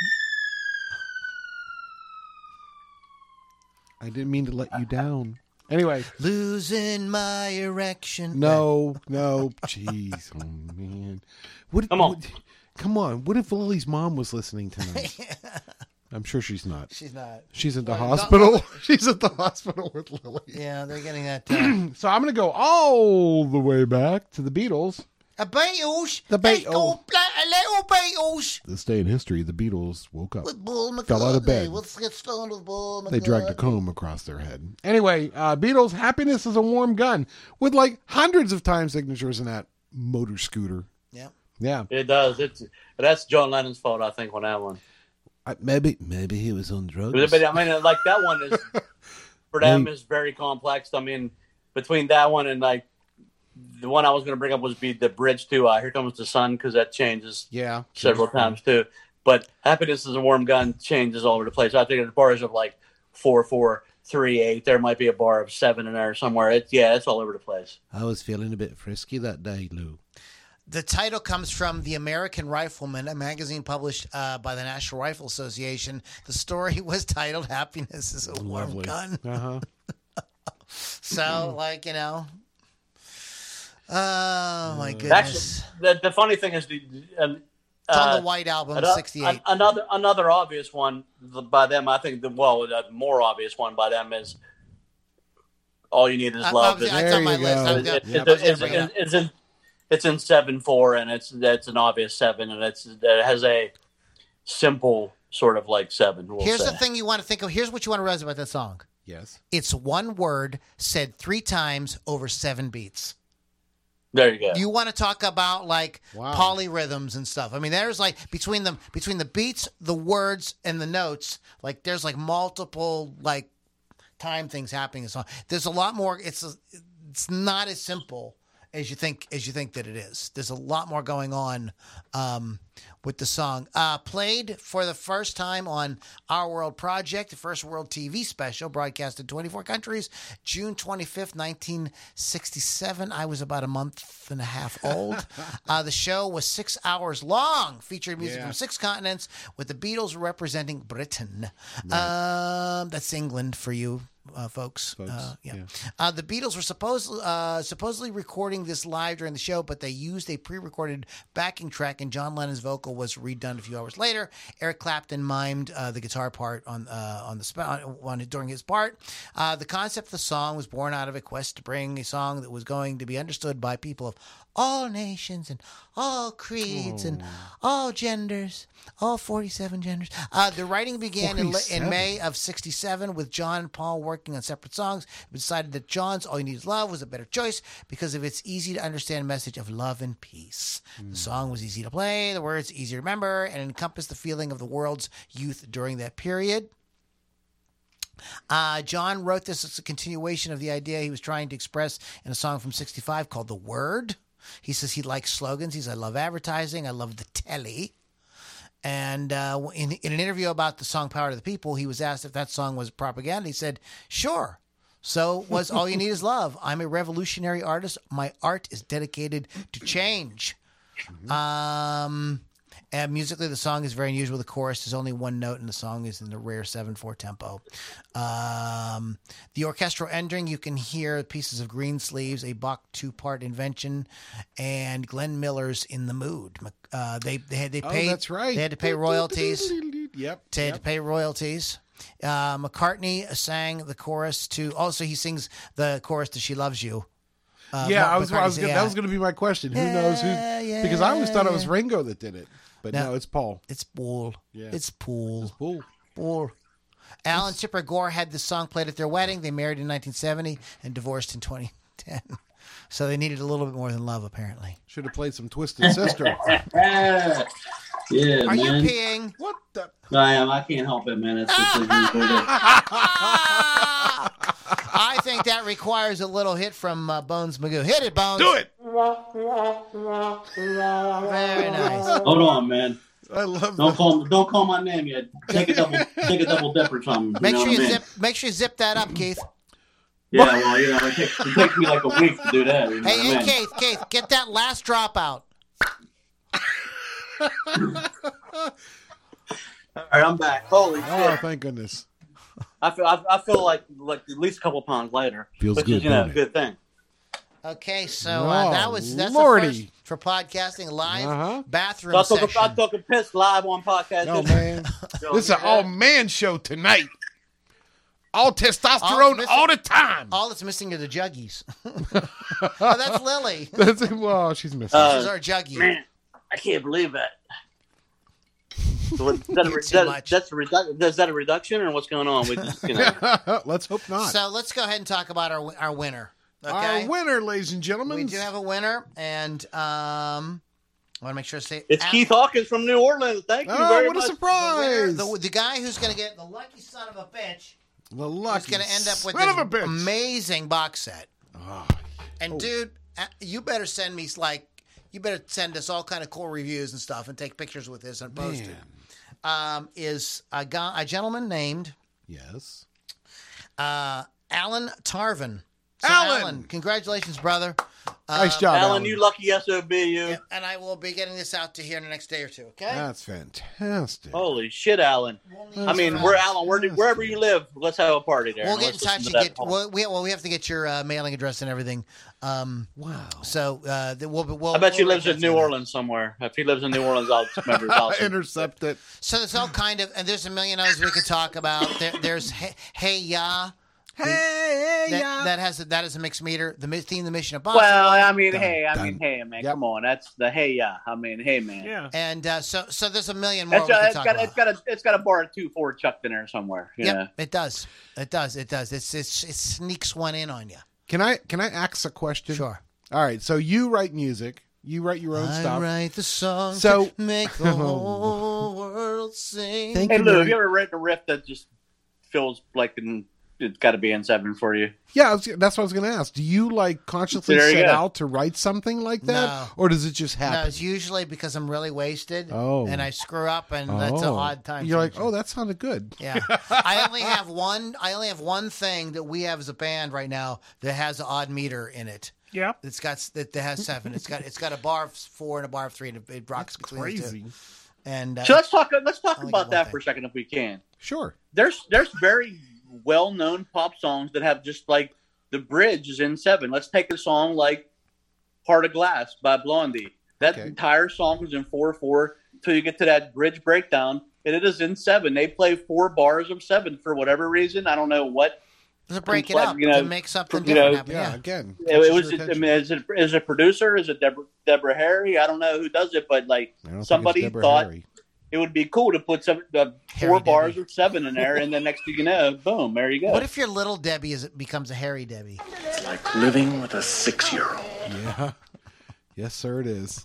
I didn't mean to let you down. Anyway, Losing my erection. no, no, jeez, oh man. What? Come on. What, come on. What if Lily's mom was listening tonight? I'm sure she's not. She's not. She's at the Well, hospital. don't- She's at the hospital with Lily. Yeah, they're getting that. Uh, So I'm going to go all the way back to the Beatles. a Beatles. The Let's Beatles. go play a little Beatles. This day in history, the Beatles woke up. With Bull McCartney. Fell out of bed. Let's get stoned with Bull McCartney. They dragged a comb across their head. Anyway, uh, Beatles, Happiness is a Warm Gun, with like hundreds of time signatures in that motor scooter. Yeah. Yeah. It does. It's that's John Lennon's fault, I think, on that one. I, maybe maybe he was on drugs. But I mean, like that one is for them is very complex. I mean, between that one and like the one I was going to bring up was be the bridge to uh, "Here Comes the Sun" because that changes Yeah. several times too. But "Happiness is a Warm Gun" changes all over the place. I think there's bars of like four, four, three, eight. There might be a bar of seven in there somewhere. It's yeah, it's all over the place. I was feeling a bit frisky that day, Lou. The title comes from The American Rifleman, a magazine published uh, by the National Rifle Association. The story was titled "Happiness is a Warm Lovely. Gun." Uh-huh. So, like, you know. Oh, my goodness. Actually, the, the funny thing is, the, um, it's on uh, the White Album, ano- sixty-eight. an- Another another obvious one by them, I think, the well, the more obvious one by them is "All You Need Is I- Love." I was- It's- I- There on my you list. go. I'm It- go- it- Yep. it's- I was it's- gonna bring it up. it's in it's in seven four, and it's that's an obvious seven, and it's it has a simple sort of like seven. We'll Here's say. the thing you want to think of. Here's what you want to realize about that song. Yes. It's one word said three times over seven beats. There you go. You want to talk about like Wow. polyrhythms and stuff. I mean, there's like between them, between the beats, the words, and the notes, like there's like multiple like time things happening in the song. There's a lot more. It's a, it's not as simple as you think as you think that it is. There's a lot more going on um, with the song. Uh, played for the first time on Our World Project, the first world T V special, broadcast in twenty-four countries, June twenty-fifth, nineteen sixty-seven. I was about a month and a half old. uh, the show was six hours long, featured music Yeah. from six continents, with the Beatles representing Britain. Um, that's England for you. Uh, folks, Folks, uh, yeah. yeah. Uh, the Beatles were supposed uh, supposedly recording this live during the show, but they used a pre-recorded backing track, and John Lennon's vocal was redone a few hours later. Eric Clapton mimed uh, the guitar part on uh, on the sp- on during his part. Uh, the concept of the song was born out of a quest to bring a song that was going to be understood by people of all nations and all creeds and all genders, all forty-seven genders. Uh, the writing began in, in forty-seven. May of sixty-seven with John and Paul working on separate songs. We decided that John's "All You Need Is Love" was a better choice because of its easy to understand message of love and peace. The song was easy to play, the words easy to remember, and encompassed the feeling of the world's youth during that period. Uh, John wrote this as a continuation of the idea he was trying to express in a song from sixty-five called "The Word." He says he likes slogans. He says, "I love advertising. I love the telly." And uh, in, in an interview about the song "Power to the People," he was asked if that song was propaganda. He said, "Sure." So was "All You Need Is Love." I'm a revolutionary artist. My art is dedicated to change. Um, and musically, the song is very unusual. The chorus is only one note, and the song is in the rare seven four tempo. Um, the orchestral ending, you can hear pieces of Greensleeves, a Bach two-part invention, and Glenn Miller's "In the Mood." Uh, they they had they Oh, paid. that's right. They had to pay royalties. Yep. They had yep. to pay royalties. Uh, McCartney sang the chorus to. Also, he sings the chorus to "She Loves You." Uh, Yeah, Mark I was. I was McCartney, gonna, yeah. That was going to be my question. Who knows who? Yeah, yeah, Because I always thought it was yeah. Ringo that did it, but no, No. it's Paul. It's Paul. Yeah. It's Paul. Paul. Paul. Alan Tipper Gore had this song played at their wedding. They married in nineteen seventy and divorced in twenty ten. So they needed a little bit more than love, apparently. Should have played some Twisted Sister. yeah, Are you man. peeing? What the? I am. I can't help it, man. It's, it's, it's, I think that requires a little hit from uh, Bones Magoo. Hit it, Bones. Do it. Very nice. Hold on, man. I love Don't that. call don't call my name yet. Take a double take a double dip or something. You Make know sure what you I mean? zip. Make sure you zip that up, Keith. Yeah, well, you know, it takes, it takes me like a week to do that. You know Hey, what hey, I mean? Keith, Keith, get that last drop out. All right, I'm back. Holy Oh, shit! thank goodness. I feel I, I feel like like at least a couple pounds later, Feels which good, is you know a doesn't it? good thing. Okay, so uh, Oh, that was that's Lordy. the first for podcasting live Uh-huh. bathroom So I took, session. a, I took a piss live on podcast. Oh man, Yo, this is an you all know man show tonight. All All testosterone missing- all the time. All that's missing are the juggies. Oh, that's Lily. That's well, she's missing. Uh, She's our juggie. Man, I can't believe that. So is that a, Too is that, much. that's a redu- is that a reduction or what's going on? We just, you know, Let's hope not. So let's go ahead and talk about our our winner. Okay, Our winner, ladies and gentlemen. we do have a winner, and um, I want to make sure to say it's Al- Keith Hawkins from New Orleans. Thank you Oh, very what a much. The, surprise! winner, the, the guy who's going to get the lucky son of a bitch the is lucky going to end up with son of a this bitch. amazing box set. Oh, And dude, uh, you better send me like you better send us all kind of cool reviews and stuff, and take pictures with this and post man. it. Um, is a guy, a gentleman named Yes. uh, Alan Tarvin. So, Alan! Alan, congratulations, brother. Nice job, Alan, Alan. you lucky S O B, you. Yeah, and I will be getting this out to here in the next day or two. Okay. That's fantastic. Holy shit, Alan. I That's mean, right. we're Alan. Where, wherever you live, let's have a party there. We'll get in Let's touch listen and to get. that Well, we, well, we have to get your uh, mailing address and everything. Um, Wow. so uh, th- we'll, we'll. I bet we'll he lives reach out in to New you. Orleans somewhere. If he lives in New Orleans, I'll remember his house. Intercept it. So there's all kind of, and there's a million others we could talk about. There, there's Hey, hey Ya. Hey, hey, That, yeah. that has a, that is a mixed meter. The mi- theme, the mission of Well, I mean, Dun, hey, I dun. mean, hey, man, Yep. come on. That's the hey, yeah. I mean, hey, man. Yeah. and uh, so so there's a million more It's, we uh, could it's talk got about. it's got a it's got a bar of two four chucked in there somewhere. You Yep, know? it does. It does. It does. It's, it's it sneaks one in on you. Can I can I ask a question? Sure. All right. So you write music. You write your own I stuff. write the song So- to make the whole world sing. Thank Hey, you. Lou, Mary. have you ever written a riff that just feels like in, it's got to be in seven for you? Yeah, I was, that's what I was going to ask. Do you like consciously There you set go. out to write something like that, No. or does it just No, happen? it's usually because I'm really wasted. Oh. And I screw up, and that's an Oh. odd time. You're like, signature. oh, that sounded good. Yeah, I only have one. I only have one thing that we have as a band right now that has an odd meter in it. Yeah. It's got that, that has seven. It's got it's got a bar of four and a bar of three, and it, it rocks between the two. Crazy. And uh, So let's talk. Let's talk only about got one that thing. for a second, if we can. Sure. There's there's very well known pop songs that have just like the bridge is in seven. Let's take a song like "Heart of Glass" by Blondie. That Okay. entire song is in four four till you get to that bridge breakdown, and it is in seven. They play four bars of seven for whatever reason. I don't know what. to break it like, up you know, to make something you different know, happen. Yeah. Yeah. Again, It, catches it was. your I attention. mean, is it is it a producer? Is it Deborah, Deborah Harry? I don't know who does it, but like I don't think it's somebody Deborah thought Harry. it would be cool to put some uh, Harry four bars Debbie. or seven in there, and then next thing you know, boom, there you go. What if your little Debbie is becomes a Harry Debbie? It's like living with a six-year-old. Yeah. Yes, sir. It is.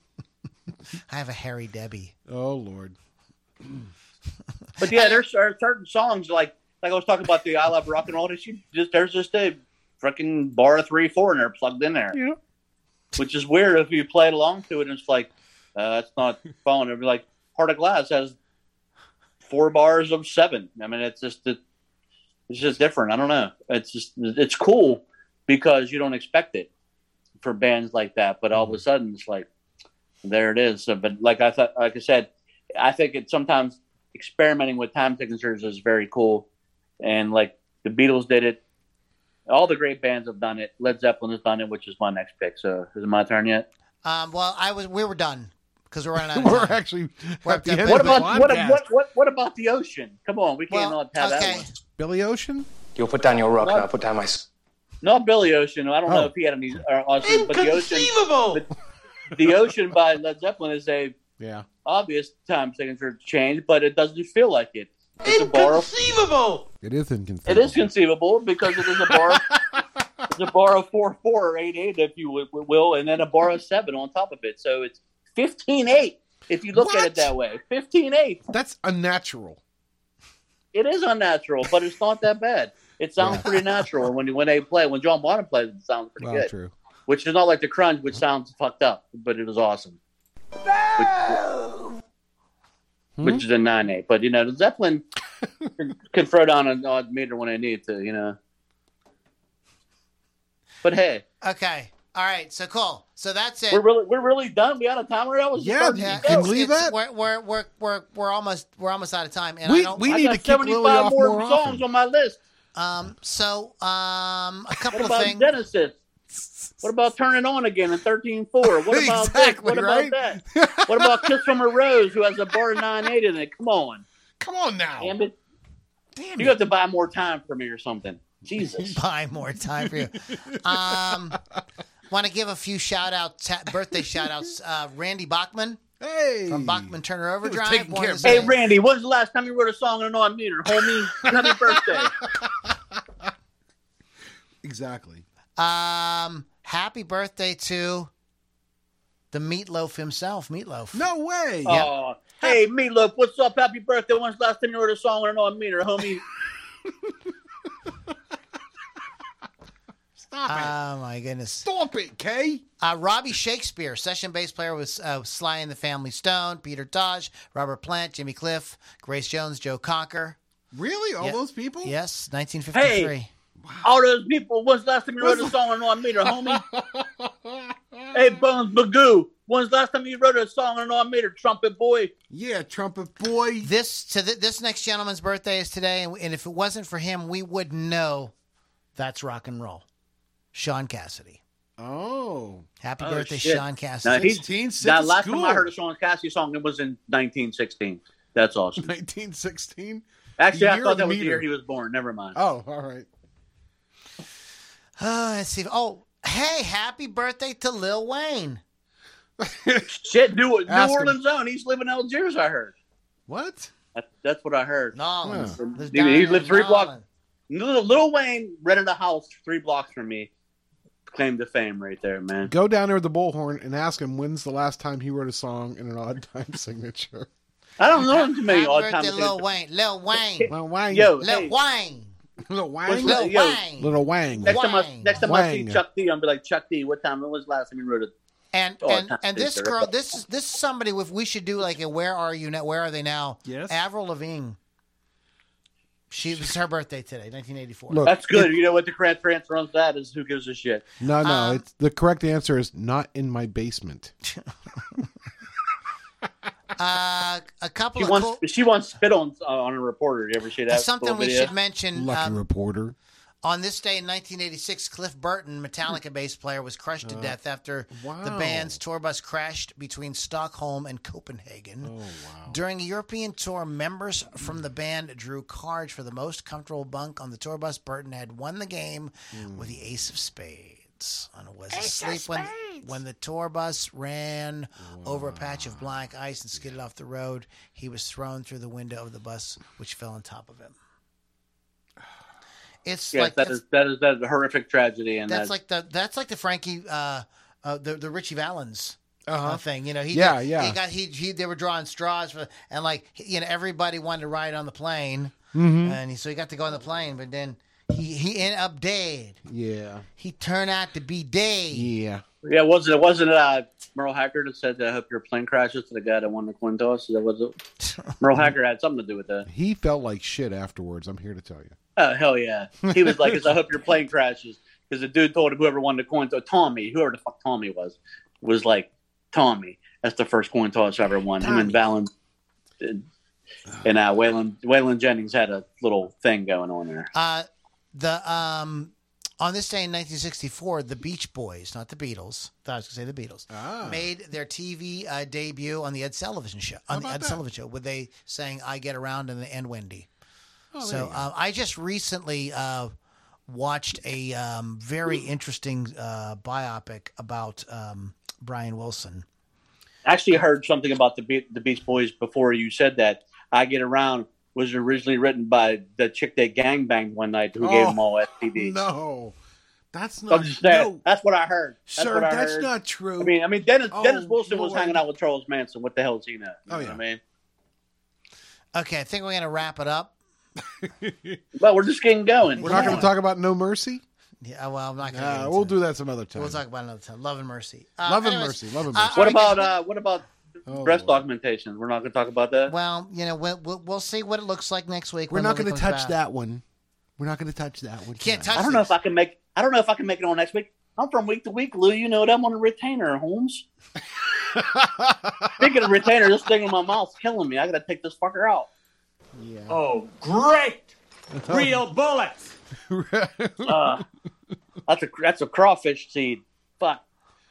I have a Harry Debbie. Oh Lord. But yeah, there's cer- certain songs like like I was talking about the I Love Rock and Roll. That you just there's just a freaking bar of three four in there plugged in there, Yeah. which is weird if you play it along to it. And it's like uh, that's not phone. It'd be like Heart of Glass has four bars of seven. I mean, it's just it, it's just different. I don't know. It's just it's cool because you don't expect it for bands like that. But all of a sudden, it's like there it is. So, but like I thought, like I said, I think it's sometimes experimenting with time signatures is very cool. And like the Beatles did it. All the great bands have done it. Led Zeppelin has done it, which is my next pick. So is it my turn yet? Um, well, I was. We were done because we're running out of We're time. actually We're at the up to- end What of the about what, podcast. what what what about the ocean? Come on, we can't Well, not have okay. that one. Billy Ocean? You put down your rock What? and I'll put down my... s- Not Billy Ocean. I don't know Oh. if he had any. Uh, ocean, but the ocean, Inconceivable! but the ocean by Led Zeppelin is a Yeah. obvious time signature change, but it doesn't feel like it. It's a bar. Of, Inconceivable! It is inconceivable. it is conceivable because it is a bar. It's a bar of four four or eight eight, if you wi- will, and then a bar of seven on top of it. So it's fifteen eight if you look at What? it that way. Fifteen eight. That's unnatural. It is unnatural, but it's not that bad. It sounds Yeah. pretty natural when you, when they play. When John Bonham plays, it sounds pretty Well, good. true. Which is not like the Crunch, which sounds fucked up, but it was awesome. Which, which is a nine eight. But you know, the Zeppelin can, can throw down an odd meter when they need to. You know. But hey, Okay. All right. So cool. So that's it. we're really we're really done. We out of time. That was Yeah, starting yeah, to Can go. you believe it's- that? We're, we're we're we're we're almost we're almost out of time, and We- I don't. we I need got to kick Lily seventy-five off more, more songs often. on my list. Um. So um. A couple What of about things. Genesis? What about Turn It On Again in thirteen four? What about Exactly, this? What right? about that? What about Kiss from a Rose, who has a bar nine eight in it? Come on, Come on now. damn it! Damn You it. have to buy more time for me or something. Jesus. Buy more time for you. Um. Want to give a few shout outs, birthday shout outs. Uh, Randy Bachman Hey. from Bachman Turner Overdrive. taking born care of this Hey day. Randy, when's the last time you wrote a song on an odd meter, homie? Happy birthday! Exactly. Um. Happy birthday to the Meatloaf himself, Meatloaf. No way. Oh, hey Meatloaf, what's up? Happy birthday! When's the last time you wrote a song on an odd meter, homie? Stop it. Oh my goodness. Stop it, Kay. Uh, Robbie Shakespeare, session bass player with uh, Sly and the Family Stone, Peter Tosh, Robert Plant, Jimmy Cliff, Grace Jones, Joe Cocker. Really? All Yeah. those people? Yes, nineteen fifty-three. All those people. When's the last time you wrote a song on an odd meter, homie? Hey, Bones Magoo, when's the last time you wrote a song on an automated trumpet boy? Yeah, trumpet boy. This to th- this next gentleman's birthday is today, and, and if it wasn't for him, we wouldn't know that's rock and roll. Sean Cassidy. Oh. Happy Oh, birthday, shit. Sean Cassidy. Now, he's, sixteen, six that is last time I cool. heard a Sean Cassidy song, it was in nineteen sixteen. That's awesome. nineteen sixteen? Actually, I Year thought of that was the meter. year he was born. Never mind. Oh, all right. Uh, let's see. Oh, hey, happy birthday to Lil Wayne. Shit, New, New Ask him. Orleans zone. He's living in Algiers, I heard. What? That, that's what I heard. Nolans. Yeah. There's He- down he in lived three blocks. Nolans. Little, Lil Wayne rented a house three blocks from me. Claim to fame right there, man. Go down there with the bullhorn and ask him when's the last time he wrote a song in an odd time signature. I don't know him too many Happy odd birthday, times. Lil Wayne. Lil Wayne. Lil Wang. Yo, Lil hey, Wayne. Little What's Wang. Lil- Lil yo, Wayne. Little Wang. next time, I, Wang. next time I see Wang. Chuck D, I'll be like, Chuck D, what time? When was the last time you wrote it? And Oh, and, time and this chaser. girl, this is this is somebody with we should do like a Where Are You Now? Where Are They Now? Yes. Avril Lavigne. She was her birthday today, nineteen eighty-four. Look, That's good. You know what the correct answer on that is? Who gives a shit? No, no. Um, it's, the correct answer is not in my basement. Uh, a couple She of wants cool, she wants spit on uh, on a reporter. You ever see that? something little we video? should mention. Lucky um, reporter. On this day in nineteen eighty-six, Cliff Burton, Metallica bass player, was crushed to death after the wow. band's tour bus crashed between Stockholm and Copenhagen. Oh, wow. During a European tour, members from the band drew cards for the most comfortable bunk on the tour bus. Burton had won the game with the Ace of Spades. And was asleep when, when the tour bus ran over a patch of black ice and skidded off the road. He was thrown through the window of the bus, which fell on top of him. It's Yes, like that that's, is that is that is a horrific tragedy, and that's that, like the that's like the Frankie uh, uh the the Richie Valens Uh-huh. uh, thing. You know, he Yeah, did- yeah. He got he he they were drawing straws for and like you know everybody wanted to ride on the plane, Mm-hmm. and he, so he got to go on the plane, but then he he ended up dead. Yeah. He turned out to be dead. Yeah. yeah, wasn't it wasn't it uh, Merle Haggard that said that I hope your plane crashes to the guy that won the coin toss? That was it. Merle Haggard had something to do with that. He felt like shit afterwards, I'm here to tell you. Oh hell yeah, he was like, "I hope your plane crashes," because the dude told him whoever won the coin toss, Tommy, whoever the fuck Tommy was, was like, "Tommy, that's the first coin toss I ever won." Him and Valen and, and uh, Waylon Waylon Jennings had a little thing going on there. Uh, the um. On this day in nineteen sixty-four, the Beach Boys, not the Beatles, thought I was going to say the Beatles, Ah. made their T V uh, debut on the Ed Sullivan show. On the about Ed that? Sullivan show, where they sang "I Get Around" and and Wendy. Oh, there so you go. uh, I just recently uh, watched a um, very interesting uh, biopic about um, Brian Wilson. Actually, heard something about the Be- the Beach Boys before you said that. I Get Around was originally written by the chick that gangbanged one night who gave Oh, them all S T Ds. No. That's So not I'm just saying, no, that's what I heard. That's sir, what I that's heard. not true. I mean, I mean, Dennis Oh, Dennis Wilson was Lord. hanging out with Charles Manson. What the hell does he know? You Oh, know yeah. what I mean, Okay, I think we're going to wrap it up. but we're just getting going. We're not going to talk about No Mercy? Yeah, well, I'm not going Uh, to. we'll do that some other time. We'll talk about it another time. Love and Mercy. Uh, Love and anyways, Mercy. Love and uh, Mercy. all What right, about guys, uh, what about Oh, breast Lord. augmentation? We're not going to talk about that. Well, you know, we'll, we'll, we'll see what it looks like next week. We're when not Lily going to comes touch back. that one. We're not going to touch that one. Can't tonight. touch I don't know this. if I can make. I don't know if I can make it on next week. I'm from week to week, Lou. You know that I'm on a retainer, Holmes. Speaking of retainer, this thing in my mouth's killing me. I got to take this fucker out. Yeah. Oh, great! Real bullets! Uh, that's a that's a crawfish seed. Fuck.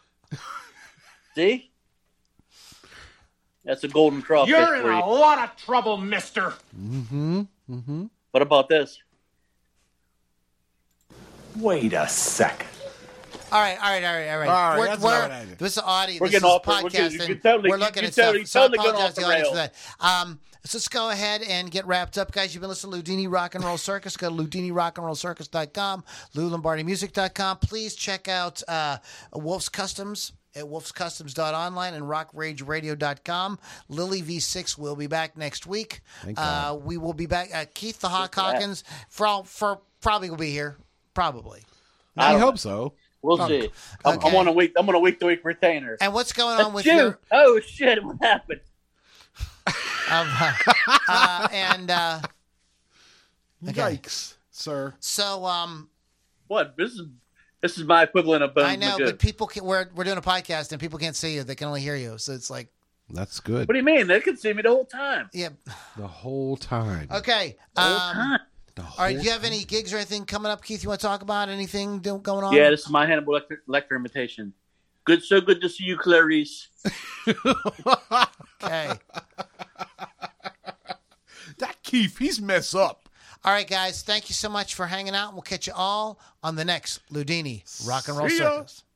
See? That's a golden crawfish. You're in for a you. lot of trouble, mister. Mm-hmm. Mm-hmm. What about this? Wait a second. All right, all right, all right, all right. All right, We're, that's we're, what I did. this is audio. We're this getting is off the- we're getting- podcasting. you totally- we're you- looking you at stuff. totally- So I totally going apologize off to the the audience for rails. that. Um, so let's go ahead and get wrapped up, guys. You've been listening to Ludini Rock and Roll Circus. Go to ludini rock and roll circus dot com, lou lombardi music dot com. Please check out uh, Wolf's Customs at wolfs customs dot online and rock rage radio dot com. Lily V six will be back next week. Thank Uh, God. we will be back. Uh, Keith the Hawk that. Hawkins for, all, for probably will be here. Probably. I don't hope know. so. We'll Oh, see. I'm, okay. I'm on a week. I'm on a week to week retainer. And what's going on with Shoot. your Oh shit! What happened? um, uh, and uh, okay. Yikes, sir. so um What? This is This is my equivalent of Bones I know, Magoo. but people can. We're we're doing a podcast and people can't see you; they can only hear you. So it's like, That's good. What do you mean? They could see me the whole time. yeah. The whole time. Okay. The whole Um, time. The all right. whole Do you have time. any gigs or anything coming up, Keith? You want to talk about anything do- going on? Yeah, this is my Hannibal Lecter, Lecter imitation. Good, so good to see you, Clarice. Okay. That Keith, he's mess up. All right, guys. Thank you so much for hanging out. We'll catch you all on the next Ludini Rock and Roll See ya. Circus.